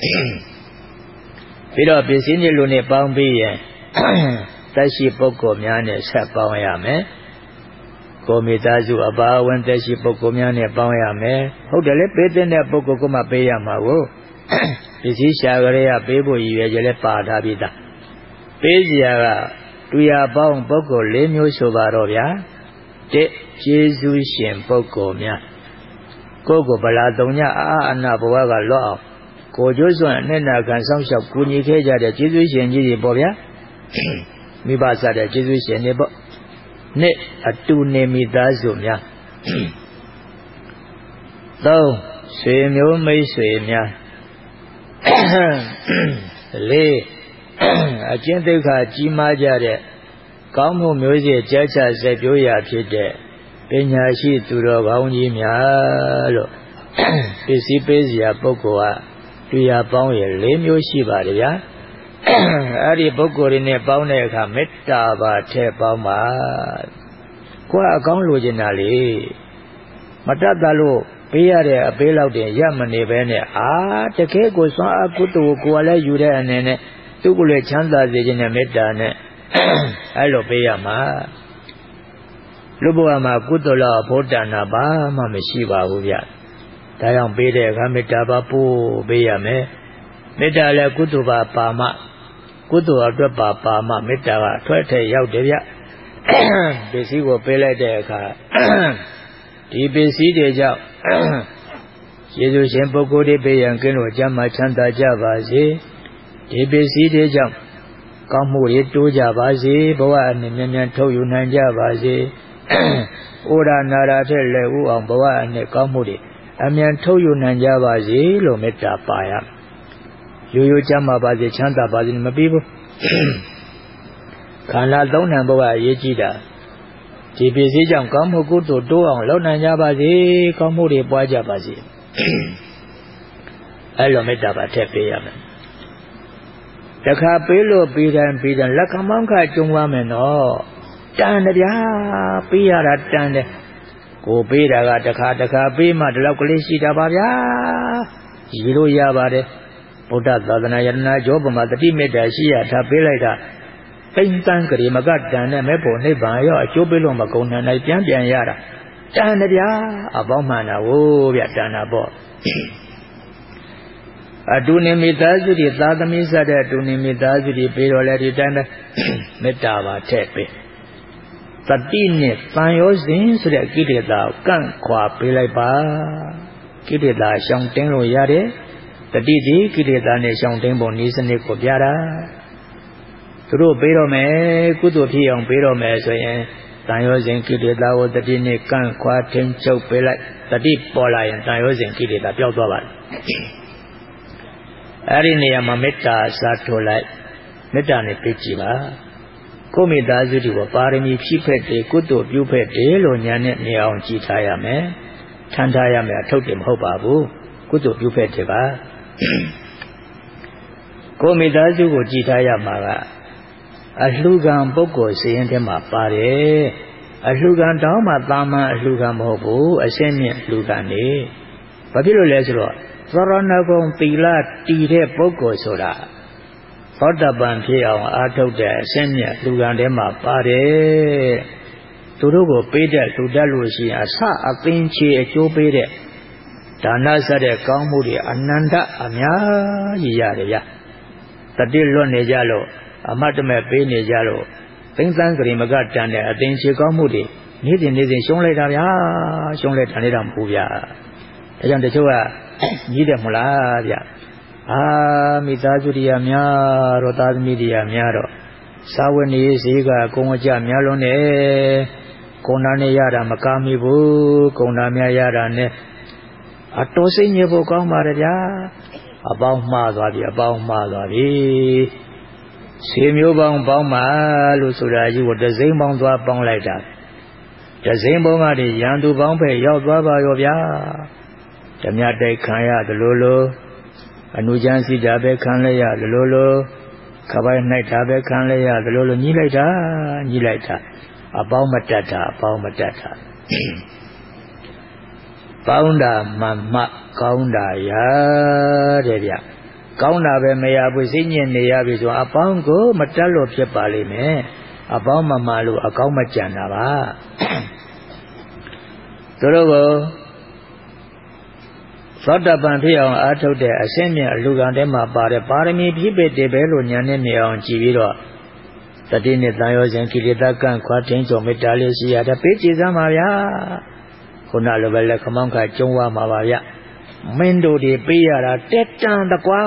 ပြီးတော့ပစ္စည်းနဲ့လူနဲ့ပေါင်းပြီးရင်သက်ရှိပုဂ္ဂိုလ်များနဲ့ဆက်ပေါင်းရမယ်ကိုမိသားစုအပါအဝင်သက်ရှိပုဂ္ဂိုလ်များနဲ့ပေါင်းရမယ်ဟုတ်တယ်လေပေးတဲ့ပုဂ္ဂိုလ်ကမှပေးရမှာကိုပစ္စည်းရှာကြရပေးဖို့ရည်ရွယ်ချက်လဲပါထားပြီးသားပေးစရာကတူရပေါင်းပုဂ္ဂိုလ်၄မျိုးဆိုပါတော့ဗျာတစ်ကျေးဇူးရှင်ပုဂ္ဂိုလ်များကိုယ်ကိုဗလာတုံညအာအနာဘဝကလွတ်အောင်ကိုကျိုးစွန့်အနှစ်နာခံဆောင်ရှောက်ကူညီခဲ့ကြတဲ့ကျေးဇူးရှင်ကြီးတွေပေါ့ဗျာမိဘစတဲ့ကျေးဇူးရှင်တွေပေါ့နှစ်အတူနေမိသားစုများသုံးဆွေမျိုးမိတ်ဆွေများလေးအကျင့်သိက္ခာကြီးမားကြတဲ့ကောင်းမှုမျိုးစေ့ကြချစိုက်ပျိုးရာဖြစ်တဲ့ပညာရှိသူတော်ကောင်းကြီးများလို့ပစ္စည်းပေးစရာပုဂ္ဂိုလ်ကတရားပေါင်းရ၄မျိုးရှိပါတယ်ဗျာအဲ့ဒီပုဂ္ဂိုလ်တွေနဲ့ပေါင်းတဲ့အခါမေတ္တာပါထည့်ပေါင်းပါကိုယ်အကောင်းလိုချင်တာလေမတတ်တာလို့ပေးရတဲ့အပေးလောက်တင်ရမနေပဲနဲ့တကယ်ကိုစွမ်းအားကုသိုလ်ကိုယ်ကလည်းယူတဲ့အနေနဲ့သူ့ကိုယ်လည်းချမ်းသာစေခြင်းနဲ့မေတ္တာနဲ့အဲ့လိုပေးရမှာလူဘဝမှာကုသိုလ်လောက်အဖို့တဏ္ဍာဘာမှမရှိပါဘူးဗျဒါကြောင့်ပေးတဲ့အခါမေတ္တာပါပို့ပေးရမယ်မေတ္တာလည်းကုသိုလ်ပါမှကုသိုလ်အတွက်ပါမှမေတ္တာကအထွက်ထည်ရောက်တယ်ဗျပစ္စည်းကိုပေးလိုက်တဲ့အခါဒီပစ္စည်းတွေကြောင့်ယေရှုရှင်ပုဂ္ဂိုလ်တွေပေးရန်ကင်းလို့ကျမ်းမာချမ်းသာကြပါစေဒီပစ္စည်းတွေကြောင့်ကောင်းမှုတွေတိုးကြပါစေဘဝအနှင့်မြန်မြန်ထုတ်ယူနိုင်ကြပါစေဩရနာရာထက်လည်းဥအောင်ဘဝအနှင့်ကောင်းမှုတွေအမြန်ထုတ်ယူနိုင်ကြပါစေလို့မေတ္တာပါရရိုးရိုးကျမ်းမာပါစေချမ်းသာပါစေမပြီးဘူးခန္ဓာသုံးဏ်ဘဝအရေးကြီးတာဒီပစ္စည်းကြောင့်ကောင်းမှုကုသိုလ်တိုးအောင်လုပ်နိုင်ကြပါစေကောင်းမှုတွေပွားကြပါစေအဲ့လိုမေတ္တာပါထည့်ပေးရမယ်တခါပေးလို့ပြီးတိုင်းလက်ခမောင်းခကျုံသွားမယ်နော်တန်တယ်ဗျာပေးရတာတန်တယ်ကိုပေးတာကတခါပေးမှဒီလောက်ကလေးရှိတာပါဗျာရည်လို့ရပါတယ်ဗုဒ္ဓသာသနာယတနာကျောပမှာတတိမေတ္တာရှိရထားပေးလိုက်တာပိန်တန်းကြရေမကတန်နဲ့မဲ့ဖို့နိဗ္ဗာန်ရောအကျိုးပေးလို့မကုန်နိုင်ပြန်ရတာတန်တယ်ဗျာအပေါင်းမှန်တာဟိုးဗျတန်တာပေါ့အတူနေမိသားစုတွေသာသမီစတဲ့အတူနေမိသားစုတွေပြီးတော့လည်းဒီတိုင်းပဲမေတ္တာပါထည့်ပေးတတိနဲ့တန်ရောစဉ်ဆိုတဲ့ကိလေသာကိုကန့်ခွာပေးလိုက်ပါကိလေသာရှောင်တင်းလို့ရတယ်တတိဒီကိလေသာနဲ့ရှောင်တင်းဖို့နည်းစနစ်ကိုပြတာသူတို့ပေးတော့မယ်ကုသိုလ်ဖြစ်အောင်ပေးတော့မယ်ဆိုရင်တန်ရောစဉ်ကိလေသာကိုတတိနဲ့ကန့်ခွာထိန်ချုပ်ပေးလိုက်တတိပေါ်လာရင်တန်ရောစဉ်ကိလေသာပျောက်သွားပါအဲ့ဒီနေရာမှာမေတ္တာစာထုတ်လိုက်မေတ္တာနဲ့ပြည့်ကြည်ပါကိုမိသားစုတွေကိုပါရမီဖြည့်ဖက်တယ်ကုသိုလ်ပြုဖက်တယ်လို့ညာနဲ့နေအောင်ကြည်ထားရမယ်ထမ်းထားရမယ်အထုတ်တယ်မဟုတ်ပါဘူးကုသိုလ်ပြုဖက်တယ်ပါကိုမိသားစုကိုကြည်ထားရမှာကအလှူခံပုဂ္ဂိုလ်စည်ရင်ထဲမှာပါတယ်အလှူခံတောင်းမှတာမန်အလှူခံမဟုတ်ဘူးအရှင်းမြင့်အလှူခံနေဘာဖြစ်လို့လဲဆိုတော့သရဏဂုံသီလတည်တဲ့ပုဂ္ဂိုလ်ဆိုတာသောတပန်ဖြစ်အောင်အားထုတ်တဲ့အရှင်းမြတ်လူကံထဲမှာပါတယ်သူတို့ကိုပေးတဲ့လူတတ်လို့ရှိရင်အစအသင်ချေအကျိုးပေးတဲ့ဒါနစတဲ့ကောင်းမှုတွေအနန္တအများကြီးရတယ်ဗျတတိလွတ်နေကြလို့အမတ်တမဲ့ပေးနေကြလို့သိန်းသန်းကလေးမကတန်တဲ့အသင်ချေကောင်းမှုတွေနေ့စဉ်ရှုံးလိုက်တာဗျာရှုံးလိုက်တာနေတာမဟုတ်ဗျာဒါကြောင့်တချို့ကကြီးတယ်မလားဗျမိသားစုတရားများတော့သားသမီးတရားများတော့စာဝတ်နေစည်းကကုံအကြများလွန်းတယ်ကုံနာနဲ့ရတာမကားမိဘူးကုံနာများရတာနဲ့အတော်စိတ်ညစ်ဖို့ကောင်းပါတယ်ဗျာအပေါင်းမှားသွားပြီဆေမျိုးပေါင်းမှာလို့ဆိုတာကြီးကိုတစိမ့်ပေါင်းသွားပေါင်းလိုက်တာတစိမ့်ပေါင်းကနေရန်သူပေါင်းဖက်ရောက်သွားပါရောဗျာဓမြတိုက်ခံရတယ်လို့အနုချမ်းစီတာပဲခံလဲရတယ်လို့ခပိုင်နိုင်တာပဲခံလဲရတယ်လို့ညီးလိုက်တာအပေါင်းမတတ်တာပေါင်းတာမှကောင်းတာရတဲ့ဗျကောင်းတာပဲမရဘူးစိတ်ညစ်နေရပြီဆိုအပေါင်းကိုမတတ်လို့ဖြစ်ပါလိမ့်မယ်အပေါင်းမမှလို့အကောင်းမကြံတာပါသူတို့ကိုသောတပန်ဖြစ်အောင်အားထုတ်တဲ့အရှင်းမြတ်အလူကံထဲမှာပါတယ်ပါရမီပြည့်တယ်ပဲလို့ညာနဲ့နေအောင်ကြည်ပြီးတော့တတိနဲ့တန်ရောစဉ်ကိလေသာကန့်ခွာထင်းကြုံမေတ္တာလေးရှိရတဲ့ပေးကြည်စမ်းပါဗျာခုနလိုပဲလက်ခမောင်းခါကျုံးဝမှာပါဗျမင်းတို့တွေပေးရတာတက်တန်တကွာ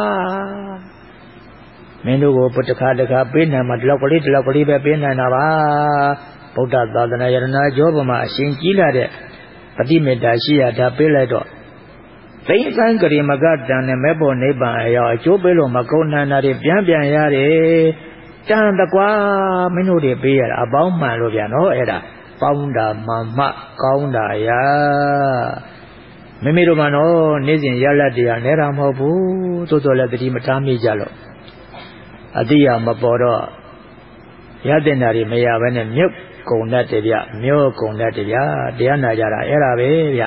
မင်းတို့ကိုတခါပေးနိုင်မှာဒီလောက်ကလေးပဲပေးနိုင်တာပါဗုဒ္ဓသာသနာယရဏကျောပေါ်မှာအရှင်ကြီးလာတဲ့ပฏิမေတ္တာရှိရတာပေးလိုက်တော့သိသံကရိမကတန်နဲ့မဲ့ဖို့နိဗ္ဗာန်အရောက်အကျိုးပေးလို့မကုန်နိုင်တာတွေပြန်ရတယ်တန်တကွာမင်းတို့တွေပေးရတာအပေါင်းမှန်လို့ဗျာနော်အဲ့ဒါပေါင်းတာမှကောင်းတာရာမိမိတို့ကနော်နေ့စဉ်ရလတ်တရားနဲတာမဟုတ်ဘူးသို့တော်လည်းတတိမထားမိကြလို့အတိယမပေါ်တော့ရတဲ့နာတွေမရဘဲနဲ့မြုပ်ကုန်တတ်တယ်ဗျမျိုးကုန်တတ်တယ်ဗျတရားနာကြတာအဲ့ဒါပဲဗျ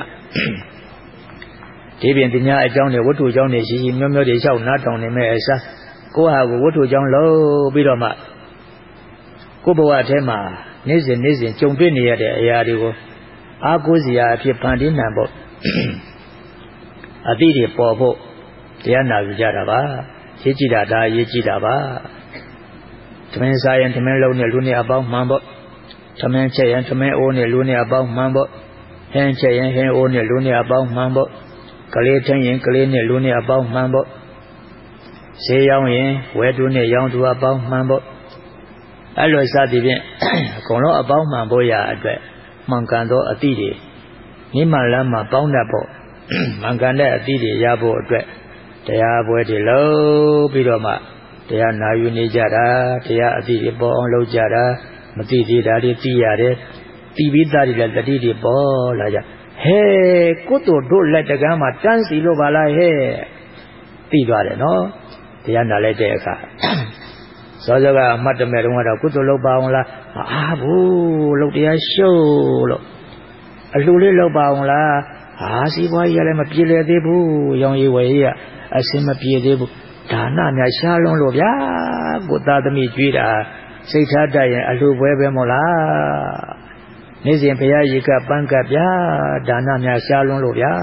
ဒီပြင်ဒီညာအကြောင်းတွေဝတ္ထုအကြောင်းတွေရှိမျိုးတွေလျှောက်နားထောင်နေမဲ့အစားကိုယ့်ဟာကိုဝတ္ထုအကြောင်းလို့ပြီးတော့မှကိုယ့်ဘဝအထဲမှာနေ့စဉ်ကြုံတွေ့နေရတဲ့အရာတွေကိုအားကိုးစရာအဖြစ်ဖန်တီးနိုင်ဖို့အတိတွေပေါ်ဖို့တရားနာကြတာပါရေးကြည့်တာဒါရေးကြည့်တာပါသမင်းစားရင်သမင်းလုံးနဲ့လူနဲ့အပေါင်းမှန်ဖို့သမင်းချက်ရင်သမင်းအိုးနဲ့လူနဲ့အပေါင်းမှန်ဖို့ဟင်းချက်ရင်ဟင်းအိုးနဲ့လူနဲ့အပေါင်းမှန်ဖို့ကလေးထင်းရင်ကလေးနဲ့လူနဲ့အပေါင်းမှန်ဖို့ဈေးရောင်းရင်ဝယ်သူနဲ့ရောင်းသူအပေါင်းမှန်ဖို့အဲ့လိုစသည်ဖြင့်အကုန်လုံးအပေါင်းမှန်ဖို့ရအတွက်မှန်ကန်သောအသည့်တွေနိမလမ်းမှာပေါင်းတတ်ဖို့မှန်ကန်တဲ့အသည့်တွေရဖို့အတွက်တရားပွဲတွေလုပ်ပြီးတော့မှတရားနာယူနေကြတာတရားအသည့်တွေပေါ်အောင်လုပ်ကြတာမသိသေးတာတွေသိရတယ်သိပြီးသားတွေလည်းတတိတွေပေါ်လာကြဟဲကုသိုလ်တို့လက်တကမ်းမှာတန်းစီလို့ပါလားဟဲသိသွားတယ်နော်တရားနာလိုက်တဲ့အခါစောစောကအမှတ်တမဲ့တုန်းကတော့ကုသိုလ်လုပ်ပါအောင်လားမအားဘူးလုပ်တရားရှုပ်လို့အလှူလေးလုပ်ပါအောင်လားစီးပွားရေးလည်းမပြေလည်သေးဘူးရောင်ရည်ဝယ်ရေးကအစင်မပြေသေးဘူးဒါနများရှားလွန်းလို့ဗျာကိုသားသမီးကြွေးတာစိတ်ထားတတ်ရင်အလှူပွဲပဲမို့လားနေ့စဉ်ဘုရားရေကပန်းကပ်ဗျာဒါနများရှားလွန်းလို့ဗျာ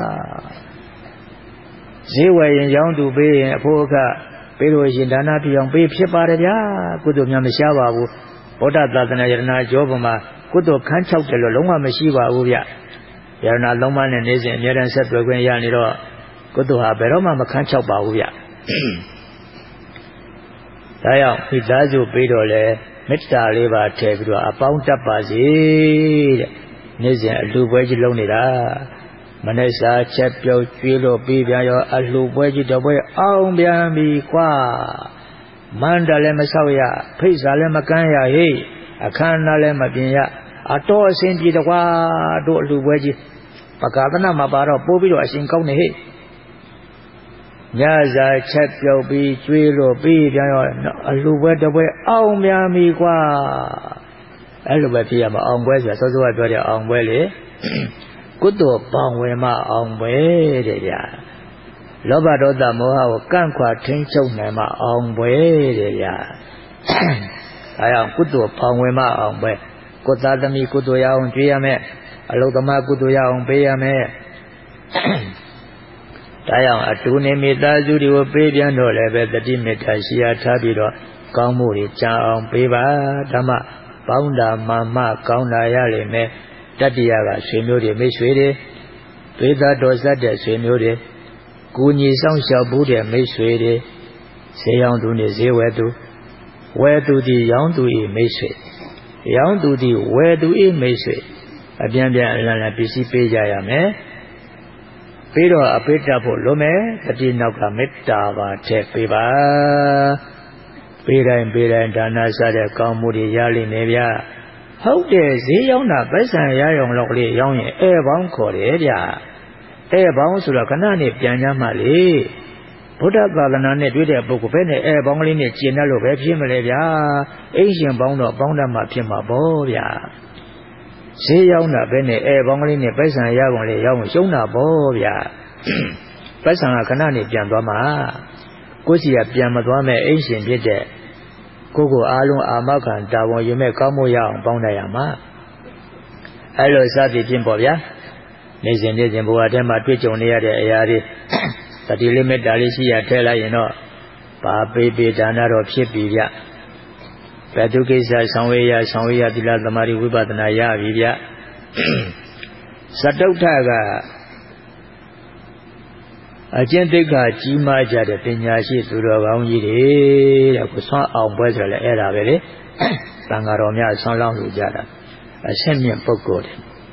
ဈေးဝယ်ရင်ရောင်းသူပေးရင်အဖို့အခပေးလို့ရှိရင်ဒါနပြအောင်ပေးဖြစ်ပါတယ်ဗျာကုသိုလ်များမရှားပါဘူးဗုဒ္ဓသာသနာယရဏကျောပေါ်မှာကုသိုလ်ခန်း၆တယ်လို့လုံးဝမရှိပါဘူးဗျယရဏသုံးပါးနဲ့နေ့စဉ်အမြဲတမ်းဆက်သွယ်ခွင့်ရနေတော့ကုသိုလ်ဟာဘယ်တော့မှမခန်း၆ပါဘူးဗျဒါကြောင့်မိသားစုပေးတော့လေမေတ္တာလေးပါထည့်ပြီးတော့အပေါင်းတတ်ပါစေတဲ့နေ့စဉ်အလှူပွဲကြီးလုပ်နေတာ Manesa chapyo chilo bibya alu bweji do bwe aung byan bi kwa manda le masaw ya phisa le makan ya he akhana le mapin ya ato asin pi twa do alu bweji pakadana ma ba do po pi do asin kaung ne he nya za chapyo bi chilo bibya alu bwe do bwe aung byan bi kwa alu bwe pi ya ma aung bwe so so soပြောတဲ့အောင်ပွဲလေကုသိုလ်ပေါင်းဝင်မအောင်ပဲတဲ့ဗျာလောဘဒေါသမောဟကိုကန့်ခွာထိန်းချုပ်နိုင်မအောင်ပဲတဲ့ဗျာအဲအောင်ကုသိုလ်ပေါင်းဝင်မအောင်ပဲကိုယ်သားသမီးကုသိုလ်ရအောင်ကြွေးရမယ်အလုသမားကုသိုလ်ရအောင်ပေးရမယ်ဒါကြောင့်အတူနေမိသားစုတွေကိုပေးပြန်တော့လည်းပဲတတိမေတ္တာရှိရထားပြီးတော့ကောင်းမှုတွေကြံအောင်ပေးပါဓမ္မပေါင်းတာမှမှကောင်းတာရလိမ့်မယ်တတ္တိယကဆွေမျိုးတွေမိတ်ဆွေတွေသွေးသားတော်စက်တဲ့ဆွေမျိုးတွေကိုညီဆောင်ရှောက်ဘူးတဲ့မိတ်ဆွေတွေဈေးရောင်းသူနဲ့ဈေးဝယ်သူသည်ရောင်းသူ၏မိတ်ဆွေရောင်းသူသည်ဝယ်သူ၏မိတ်ဆွေအပြန်ပြန်အလန်လန်ပစ္စည်းပေးကြရမယ်ပြီးတော့အပိတ္တဖို့လိုမယ်တတိနောက်ကမေတ္တာပါထည့်ပေးပါပေးတိုင်းဒါနစားတဲ့ကောင်းမှုတွေရလိမ့်မယ်ဗျာဟုတ်တယ်ဈေးရောင်းတာပိုက်ဆံရရုံလောက်ကလေးရောင်းရင်ဧပေါင်းခေါ်တယ်ဗျဧပေါင်းဆိုတော့ခဏနဲ့ပြန်ကြမှလေဗုဒ္ဓသာသနာနဲ့တွေ့တဲ့ပုဂ္ဂိုလ်ပဲနဲ့ဧပေါင်းလေးနဲ့ကျင့်တတ်လို့ပဲဖြစ်မလဲဗျာအိမ်ရှင်ပေါင်းတော့ပေါင်းတတ်မှဖြစ်မှာပေါ့ဗျာဈေးရောင်းတာပဲနဲ့ဧပေါင်းလေးနဲ့ပိုက်ဆံရကုန်လေရောင်းရှုံးတာပေါ့ဗျာပိုက်ဆံကခဏနဲ့ပြန်သွားမှာကိုယ်စီကပြန်မသွားမဲ့အိမ်ရှင်ဖြစ်တဲ့ကိုအားလုံးအာမခံတာဝန်ယူမဲ့ကောင်းမှုရအောင်ပေါင်းတတ်ရမှာအဲ့လိုစသည်ဖြင့်ပေါ့ဗျာနေစဉ်ဘဝထဲမှာတွေ့ကြုံနေရတဲ့အရာတွေတတိလေးမေတ္တာလေးရှိရထဲလိုက်ရင်တော့ဘာပေးဒါနတော့ဖြစ်ပြီဗျဘယ်သူကိစ္စဆောင်ဝေးရသီလသမာဓိဝိပဿနာရပြီဗျစတုဋ္ဌကအကျင့်သိက္ခာကြီးမားကြတဲ့ပညာရှိသူတော်ကောင်းကြီးတွေတဲ့ကိုဆွမ်းအောင်ပွဲဆိုလည်းအဲ့ဒါပဲလေသံဃာတော်များဆွမ်းလောင်းလို့ကြတာအရှင်းမြင့်ပုဂ္ဂိုလ်တွေ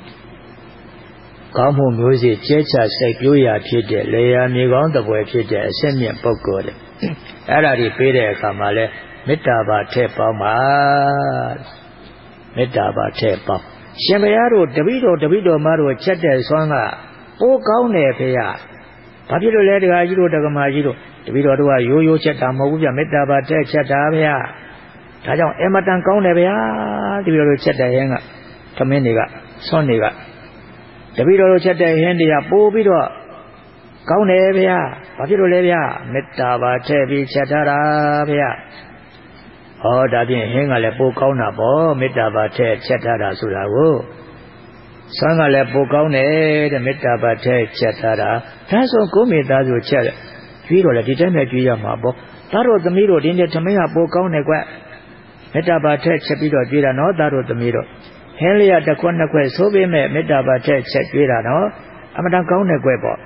ကောင်းမှုမျိုးစေ့ကျဲချစိတ်ပြိုးရာဖြစ်တဲ့လေယာမြေကောင်းတပွဲဖြစ်တဲ့အရှင်းမြင့်ပုဂ္ဂိုလ်တွေအဲ့ဒါတွေပေးတဲ့အခါမှာလဲမေတ္တာပါထည့်ပေါင်းပါမေတ္တာပါထည့်ပေါင်းရှင်ဘုရားတို့တပည့်တော်မတို့ချက်တဲ့ဆွမ်းကပိုးကောင်းတယ်ဖေရဘာဖြစ်လို့လဲတခါကြီးတို့တက္ကမကြီးတို့တပည့်တော်တို့ကရိုးချက်တာမဟုတ်ဘူးဗျမေတ္တာပါတဲ့ချက်တာဗျာဒါကြောင့်အမတန်ကောင်းတယ်ဗျာတပည့်တော်တို့ချက်တဲ့ဟင်းကသမင်းတွေကဆွမ်းတွေကတပည့်တော်တို့ချက်တဲ့ဟင်းတွေကပိုးပြီးတော့ကောင်းတယ်ဗျာဘာဖြစ်လို့လဲဗျာမေတ္တာပါတဲ့ပြီးချက်ထားတာဗျာဟောဒါဖြင့်ဟင်းကလည်းပိုးကောင်းတာပေါ့မေတ္တာပါတဲ့ချက်ထားတာဆိုတာကိုဆွမ်းကလည်းပိုကောင်းတယ်တဲ့မေတ္တာပါထဲချက်ထားတာဒါဆိုကိုမိသားစုချက်ကြွေးတော့လေဒီတိုင်းပဲကြွေးရမှာပေါ့သားတို့သမီးတို့ဒီနေ့သမင်းကပိုကောင်းတယ်ကွမေတ္တာပါထဲချက်ပြီးတော့ကြွေးတာနော်သားတို့သမီးတို့ဟင်းလေးရတစ်ခွက်နှစ်ခွက်ဆိုးပေးမဲ့မေတ္တာပါထဲချက်ကြွေးတာနော်အမတန်ကောင်းတယ်ကွပေါ့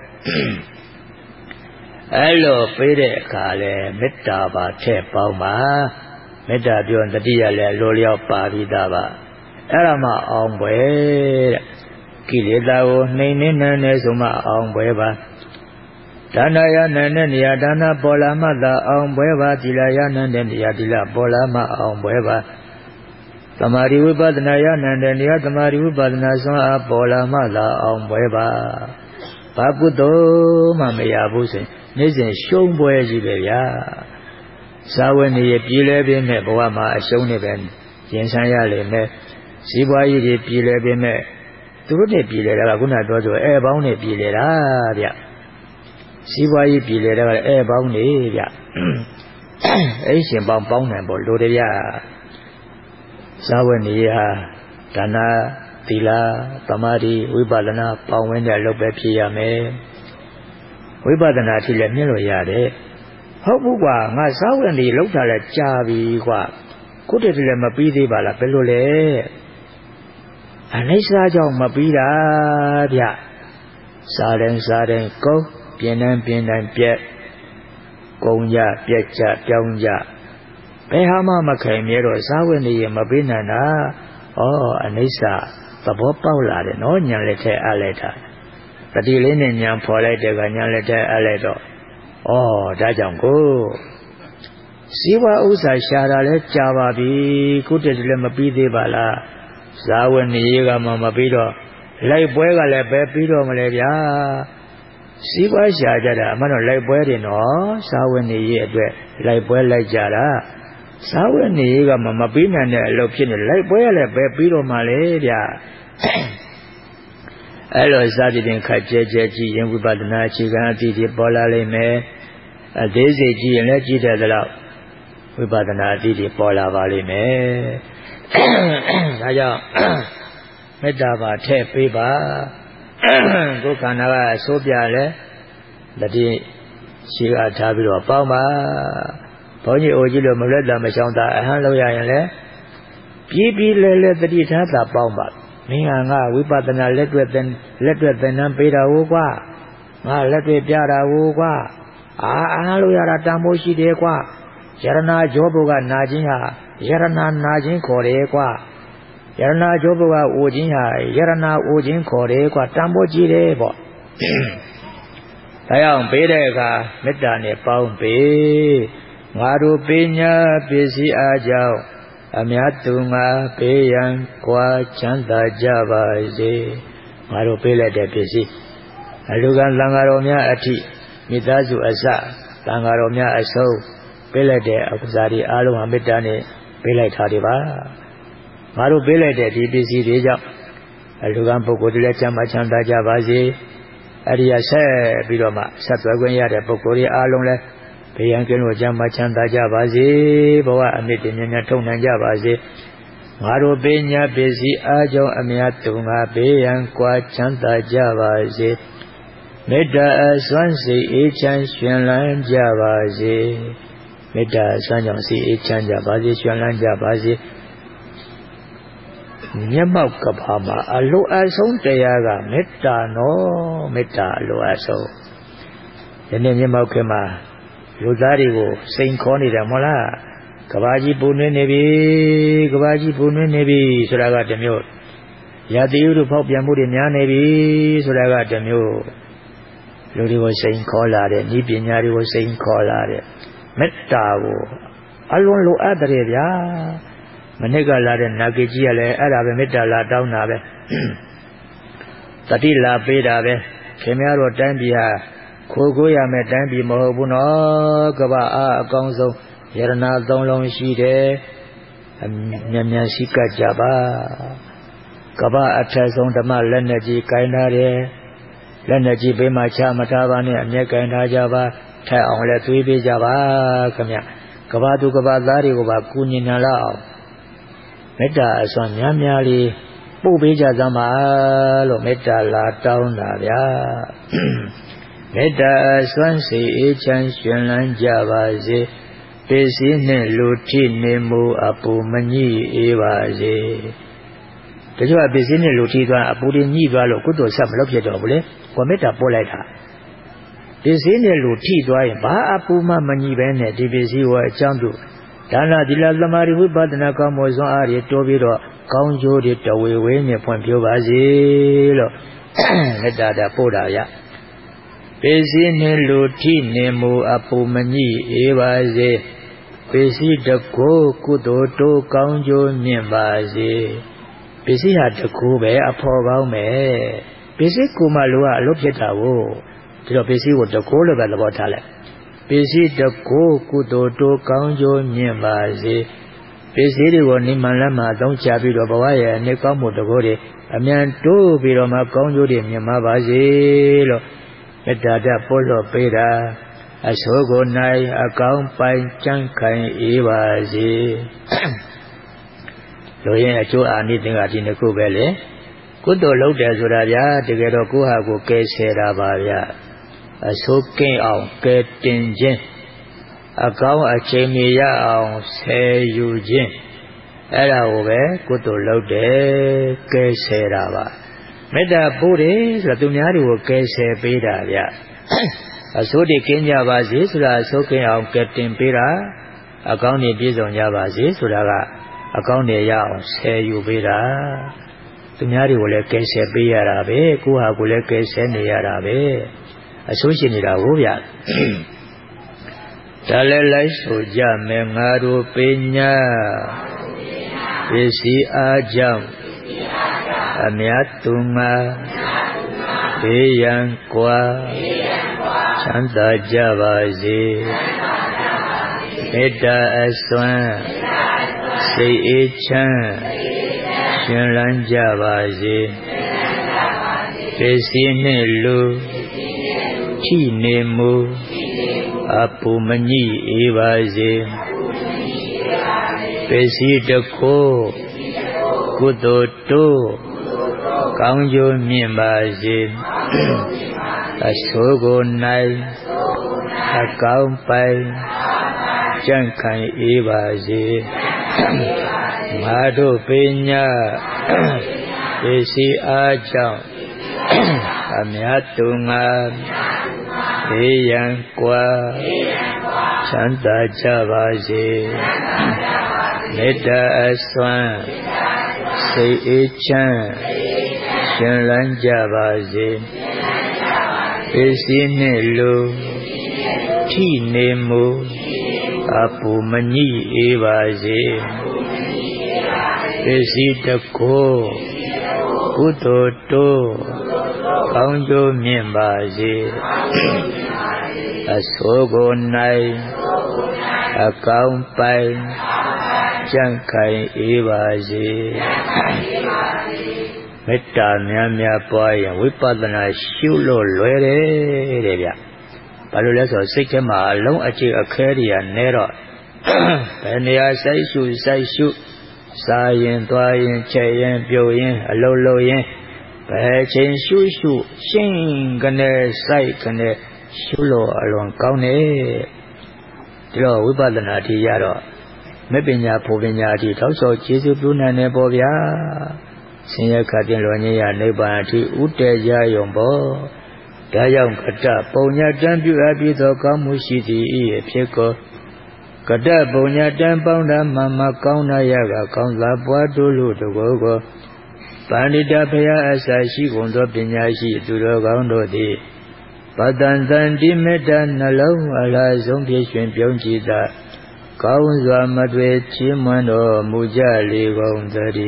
အဲ့လိုပေးတဲ့အခါလဲမေတ္တာပါထဲပေါင်းပါမေတ္တာပြောတတိယလည်းလိုလျောက်ပါပြီးသားပါအဲ့ဒါမှအောင်ပွဲတဲ့ကိလေသာကိုနှိမ်နှင်းနိုင်တယ်ဆိုမှအောင်ပွဲပါဒါနရနိုင်တဲ့နေရာဒါနပေါ်လာမှသာအောင်ပွဲပါသီလရနိုင်တဲ့နေရာသီလပေါ်လာမှအောင်ပွဲပါသမာဓိဝိပဿနာရနိုင်တဲ့နေရာသမာဓိဝိပဿနာဆွမ်းအားပေါ်လာမှသာအောင်ပွဲပါဘာကုသိုလ်မှမရဘူးဆိုရင်နေ့စဉ်ရှုံးပွဲကြီးပဲဗျာဇာဝနေရပြည်လဲပြင်းမဲ့ဘဝမှာအရှုံးနေပဲရင်ဆိုင်ရလိမ့်မယ်ဇီးပွားကြီးတွေပြည်လဲပြင်းမဲ့သူတို့နဲ့ပြည်လဲတာကခုနပြောဆိုဧပေါင်းနဲ့ပြည်လဲတာဗျဇီးပွားကြီးပြည်လဲတာကဧပေါင်းနေဗျအဲ့ရှင်ပေါင်းနိုင်ဖို့လိုတယ်ဗျဇာဝနေရဒါနသီလသမာဓိဝိပဿနာပေါင်းဝန်းတဲ့အလုပ်ပဲဖြစ်ရမယ်ဝိပဿနာထိလည်းမြင်လို့ရတယ်ဟုတ်ဘူးကွာငါဇာဝနေလောက်တာလည်းကြာပြီကွာကိုယ့်တည်းလည်းမပြီးသေးပါလားဘယ်လိုလဲအနိစ္စကြောင့်မပြီးတာဗျစားတယ်ကုန်ပြင်းတိုင်းပြက်ကုန်ကြပြက်ကြပြောင်းကြဘယ်ဟာမှမခိုင်မြဲတော့ဇာဝနေရမပြီးနိုင်တာဩအနိစ္စသဘောပေါက်လာတယ်နော်ညာလက်ထဲအလိုက်တာတတိလေးနဲ့ညာဖော်လိုက်တဲ့ကညာလက်ထဲအပ်လိုက်တော့ဒါကြောင့်ကိုစီဝါဥစ္စာရှာတာလဲကြာပါပြီခုတည်းတည်းမပြီးသေးပါလားဇာဝနေကမှမပြီးတော့လိုက်ပွဲကလည်းပဲပြီးတော့မလဲဗျာစီးပွားရှာကြတာအမှန်တော့လိုက်ပွဲတယ်နော်ဇာဝနေရဲ့အတွက်လိုက်ပွဲလိုက်ကြတာဇာဝနေကမှမပြီးနိုင်တဲ့အလုပ်ဖြစ်နေလိုက်ပွဲကလည်းပဲပြီးတော့မှလေဗျာအဲ့လိုစသည်ဖြင့်ခက်ကြဲကြဲကြည့်ရင်ဝိပဿနာအခြေခံအသည့်တွေပေါ်လာလိမ့်မယ်အသေးစိတ်ကြည့်ရင်လည်းကြည့်တဲ့လောက်ဝိပဿနာအသည့်တွေပေါ်လာပါလိမ့်မယ်ဒါကြောင့်မေတ္တာပါထည့်ပေးပါကိုယ်ခန္ဓာကအစိုးပြလဲတတိရှိကထားပြီးတော့ပေါင်းပါဘုန်းကြီးအိုကြီးလို့မလွတ်တာမချောင်းတာအဟံလို့ရရင်လဲပြီးလဲတတိထားတာပေါင်းပါမင်းငါဝိပဿနာလက်တွေ့သင်တန်းပေးတာဟုတ်ကွာငါလက်တွေ့ပြတာဟုတ်ကွာအဟံလို့ရတာတန်ဖိုးရှိတယ်ကွာယရနာကြောဘုကနာခြင်းဟာယရနာနာခြင်းခေါ်တယ်ကွာယရနာကြောဘုကအိုခြင်းဟာယရနာအိုခြင်းခေါ်တယ်ကွာတန်ဖိုးကြီးတယ်ပေါ့ဒါကြောင့်ပေးတဲ့အခါမေတ္တာနဲ့ပေါင်းပေးငါတို့ပညာပစ္စည်းအားကြောင့်အမြတ်သူငါပေးရန်ကွာချမ်းသာကြပါစေငါတို့ပေးလိုက်တဲ့ပစ္စည်းအလူကံသံဃာတော်များအထိမိသားစုအစသံဃာတော်များအဆုံးပေးလိုက်တဲ့အကုသိုလ်တွေအားလုံးဟာမေတ္တာနဲ့ပေးလိုက်တာတွေပါငါတို့ပေးလိုက်တဲ့ဒီပစ္စည်းတွေကြောင့်အလူကံပုဂ္ဂိုလ်တွေလည်းချမ်းသာကြပါစေအရိယာဆက်ပြီးတော့မှဆက်သွယ်ခွင့်ရတဲ့ပုဂ္ဂိုလ်တွေအားလုံးလည်းဘေးရန်ကင်းလို့ချမ်းသာကြပါစေဘဝအမြင့်တင်မြတ်ထုံနိုင်ကြပါစေငါတို့ပညာပစ္စည်းအားကြောင့်အမြတ်သူငါဘေးရန်ကွာချမ်းသာကြပါစေမေတ္တာအစွမ်းစိတ်အေးချမ်းရှင်လန်းကြပါစေမေတ္တာအစွမ်းကြောင့်စိတ်အေးချမ်းကြပါစေရှင်လန်းကြပါစေမျက်မှောက်ကဘာမှာအလိုအဆုံးတရားကမေတ္တာနော်မေတ္တာအလိုအဆုံးဒီနေ့မျက်မှောက်ကမှာလူသားတွေကိုစိန်ခေါ်နေတယ်မဟုတ်လားကဘာကြီးပူနွေးနေပြီဆိုတာကတစ်မျိုးရာသီဥတုဖောက်ပြန်မှုတွေများနေပြီဆိုတာကတစ်မျိုးလူတွေကိုစိန်ခေါ်လာတဲ့ဤပညာတွေကိုစိန်ခေါ်လာတဲ့မေတ္တာကိုအလွန်လိုအပ်တယ်ဗျာမနစ်ကလာတဲ့နာဂီကြီးကလည်းအဲ့ဒါပဲမေတ္တာလာတောင်းတာပဲတတိလာပေးတာပဲခင်ဗျားတို့တိုင်းပြည်ဟာခိုးရမယ်တိုင်းပြည်မဟုတ်ဘူးနော်ကပ္ပအားအကောင်းဆုံးယရနာသုံးလုံးရှိတယ်မြန်ရှိကကြပါကပ္ပအထက်ဆုံးဓမ္မလက်နဲ့ကြီးကိုင်းထားတယ်လက်နဲ့ကြီးဘေးမှာချမထားပါနဲ့အမျက်ကိုင်းထားကြပါထက်အောင်လည်းသွေးပေးကြပါခင်ဗျကပ္ပသူကပ္ပသားတွေကိုပါကုညီနာလောက်အောင်မေတ္တာအစွမ်းများလေးပို့ပေးကြသမှာလို့မေတ္တာလာတောင်းတာဗျာမေတ္တာအစွမ်းစိတ်အေးချမ်းရှင်လန်းကြပါစေပစ္စည်းနှင့်လူထိနေမှုအပူမညှိအေးပါစေတချို့ကပစ္စည်းနဲ့လူထိသွားအပူတွေညှိသွားလို့ကုသိုလ်ဆက်မလုပ်ဖြစ်တော့ဘူးလေကိုမေတ္တာပို့လိုက်တာပစ္စည်းနဲ့လူထိသွားရင်ဘာအပူမှမညှိပဲနဲ့ဒီပစ္စည်းကိုအကြောင်းပြုဒါနသီလသမာဓိဝိပဿနာကောင်းမှုစွမ်းအားတွေတိုးပြီးတော့ကောင်းကျိုးတွေတဝေဝေးနဲ့ဖွင့်ပြပါစေလို့မေတ္တာပို့တာရပစ္စည်းနှင့်လူထိနေမှုအပူမညှိအေးပါစေပစ္စည်းတကူကုသိုလ်တိုးကောင်းကျိုးမြင့်ပါစေပစ္စည်းဟာတကူပဲအဖော်ကောင်းပဲပစ္စည်းကူမှလူကအလုပ်ဖြစ်တာကိုဒီတော့ပစ္စည်းကိုတကူလို့ပဲသဘောထားလိုက်ပစ္စည်းတကူကုသိုလ်တိုးကောင်းကျိုးမြင့်ပါစေပစ္စည်းတွေကိုနိမ္မန်လမ်းမှာအသုံးချပြီးတော့ဘဝရဲ့အနေကောင်းမှုတကူတွေအမြန်တိုးပြီးတော့မှကောင်းကျိုးတွေမြင့်ပါစေလို့မေတ္တာပို့လို့ပေးတာအဆိုးကိုနိုင်အကောင်းပိုင်ကြံ့ခိုင်အေးပါစေလူရင်အကျိုးအာနိသင်္ဂဒီနှစ်ခုပဲလေကုသိုလ်လုပ်တယ်ဆိုတာဗျာတကယ်တော့ကိုယ့်ဟာကိုယ်ကဲဆယ်တာပါဗျာအဆိုးကင်းအောင်ကဲတင်ခြင်းအကောင်းအချိန်မီရအောင်ဆယ်ယူခြင်းအဲ့ဒါကိုပဲကုသိုလ်လုပ်တယ်ကဲဆယ်တာပါမေတ္တာပို့တယ်ဆိုတာသူများတွေကိုကဲဆယ်ပေးတာဗျအဆိုးတွေကင်းကြပါစေဆိုတာအဆိုးကင်းအောင်ကဲတင်ပေးတာအကောင်းတွေပြည့်စုံကြပါစေဆိုတာကအကောင်းတွေရအောင်ဆယ်ယူပေးတာသူများတွေကိုလည်းကယ်ဆယ်ပေးရတာပဲကိုယ့်ဟာကိုယ်လည်းကယ်ဆယ်နေရတာပဲအဆိုးရှိနေတာဟုတ်ဗျာဒါလည်းလိုက်ဆိုကြမယ်ငါတို့ပညာပစ္စည်းအားကြောင့်အမြတ်သူငါဘေးရန်ကွာချမ်းသာကြပါစေမေတ္တာအစွမ်းစိတ်အေးချမ်းရှင်လန်းကြပါစေပစ္စည်းနှင့်လူထိနေမူအပူမညိအေးပါစေပစ္စည်းတစ်ခုကုသိုလ်တို့ကောင်းကျိုးမြင့်ပါစေအဆိုးကိုနိုင်အကောင်းပိုင်ကြံ့ခိုင်အေးပါစေငါတို့ပညာပစ္စည်းအားကြောင့်အမြတ်သူငါဘေးရန်ကွာချမ်းသာကြပါစေမေတ္တာအစွမ်းစိတ်အေးချမ်းရှင်လန်းကြပါစေပစ္စည်းနှင့်လူထိနေမူအပူမညိအေးပါစေပစ္စည်းတစ်ခုကုသိုလ်တို့ကောင်းကျိုးမြင့်ပါစေအဆိုးကိုနိုင်အကောင်းပိုင်ကြံ့ခိုင်အေးပါစေမေတ္တာများများပွားရင်ဝိပဿနာရှုလို့လွယ်တယ်တဲ့ဗျဘာလို့လဲဆိုတော့စိတ်ထဲမှာအလုံးအကျအခဲတွေကနဲတော့ဘယ်နေရာစိုက်ရှုစားရင်သွားရင်ချက်ရင်ပြုတ်ရင်အလုံးလုံးရင်ဘယ်ချိန်ရှုရှင်းကနေစိုက်ကနေရှုလို့အလွန်ကောင်းတယ်ဒီတော့ဝိပဿနာထီရတော့မေပညာဖို့ပညာအထိထောက်ဆောက်ကျေစုပြုနိုင်တယ်ပေါ့ဗျာဆင်းရဲခတ်တင်လွန်ခြင်းရနိဗ္ဗာန်အထိဥတည်ကြရုံပေါ့ဒါကြောင့်ကတ္တပုံညာတံပြုအပ်ပြီးသောကောင်းမှုရှိသည်ဤဖြစ်ကောကတ္တပုံညာတံပေါင်းတာမကောင်းနာရကကောင်းသာပွားတို့လို့တကောကောပန္တိတဖရာအစရှိကုန်သောပညာရှိသူတော်ကောင်းတို့သည်ပတန်တန်တိမေတ္တာနှလုံးအလားဆုံးဖြည့်ရှင်ပြုံးကြည်သာကောင်းစွာမတွေ့ချီးမွမ်းတော်မူကြလေကုန်သတ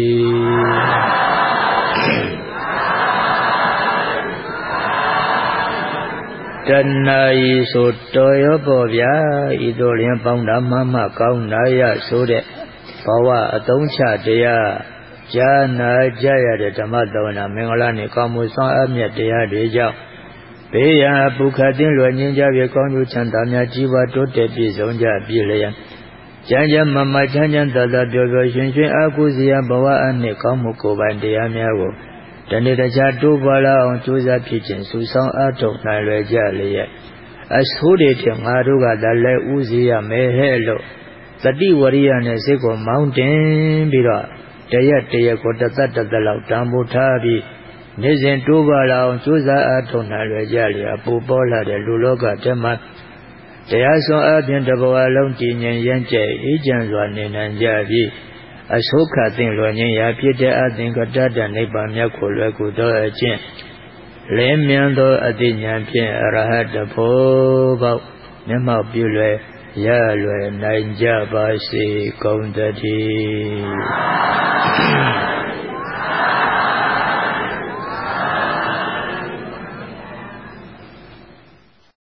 ည်းတဏှာဤဆိုတော်ရောပေါ့ဗျာဤတို့လျင်ပေါင်းတာမှကောင်းနာရဆိုတဲ့ဘဝအသုံးချတရားကြားနာကြရတဲ့ဓမ္မသဝနာမင်္ဂလာနှင့်ကောင်းမှုဆောင်အပ်မြတ်တရားတွေကြောင့်ဘေးရန်ပုခတ်တင်လွယ်ငင်းကြပြီကောင်းကျိုးချမ်းသာများကြီးပွားတိုးတက်ပြည့်စုံကြပြီလျက်ကျမ်းကျမ်းမချမ်းချမ်းသာသာပျော်ပျော်ရွှင်ရွှင်အာဟုစရာဘဝအနှင့်ကောင်းမှုကိုယ်ပိုင်တရားများကိုတနေ့တခြားတိုးပွားလာအောင်ကြိုးစားဖြစ်ခြင်းစုဆောင်အားထုတ်နိုင်လွယ်ကြလျက်အဆိုးတွေထင်ငါတို့ကလည်းဥစည်းရမယ်ဟဲ့လို့တတိဝရိယနဲ့စိတ်ကိုမောင်းတင်ပြီးတော့တရက်ကိုတသက်လောက်တန်ဖိုးထားပြီးနေ့စဉ်တိုးပါလာအောင်ကြိုးစားအားထုတ်နိုင်လွယ်ကြလျက်ပူပေါ်လာတဲ့လူလောကထဲမှာတရားစွမ်းအားဖြင့်တဘဝလုံးတည်ငြိမ်ရမ်းကျက်အေးချမ်းစွာနေနိုင်ကြပြီးအဆိုးခတ်သိလွယ်ခြင်းရာဖြစ်တဲ့အသင်္ကတတနိဗ္ဗာန်မြတ်ကိုလွယ်ကူသောအကျင့်လင်းမြန်သောအသိဉာဏ်ဖြင့်အရဟတဖို့ပေါမျက်မှောက်ပြုလွယ်ရလွယ်နိုင်ကြပါစေကုန်သတည်း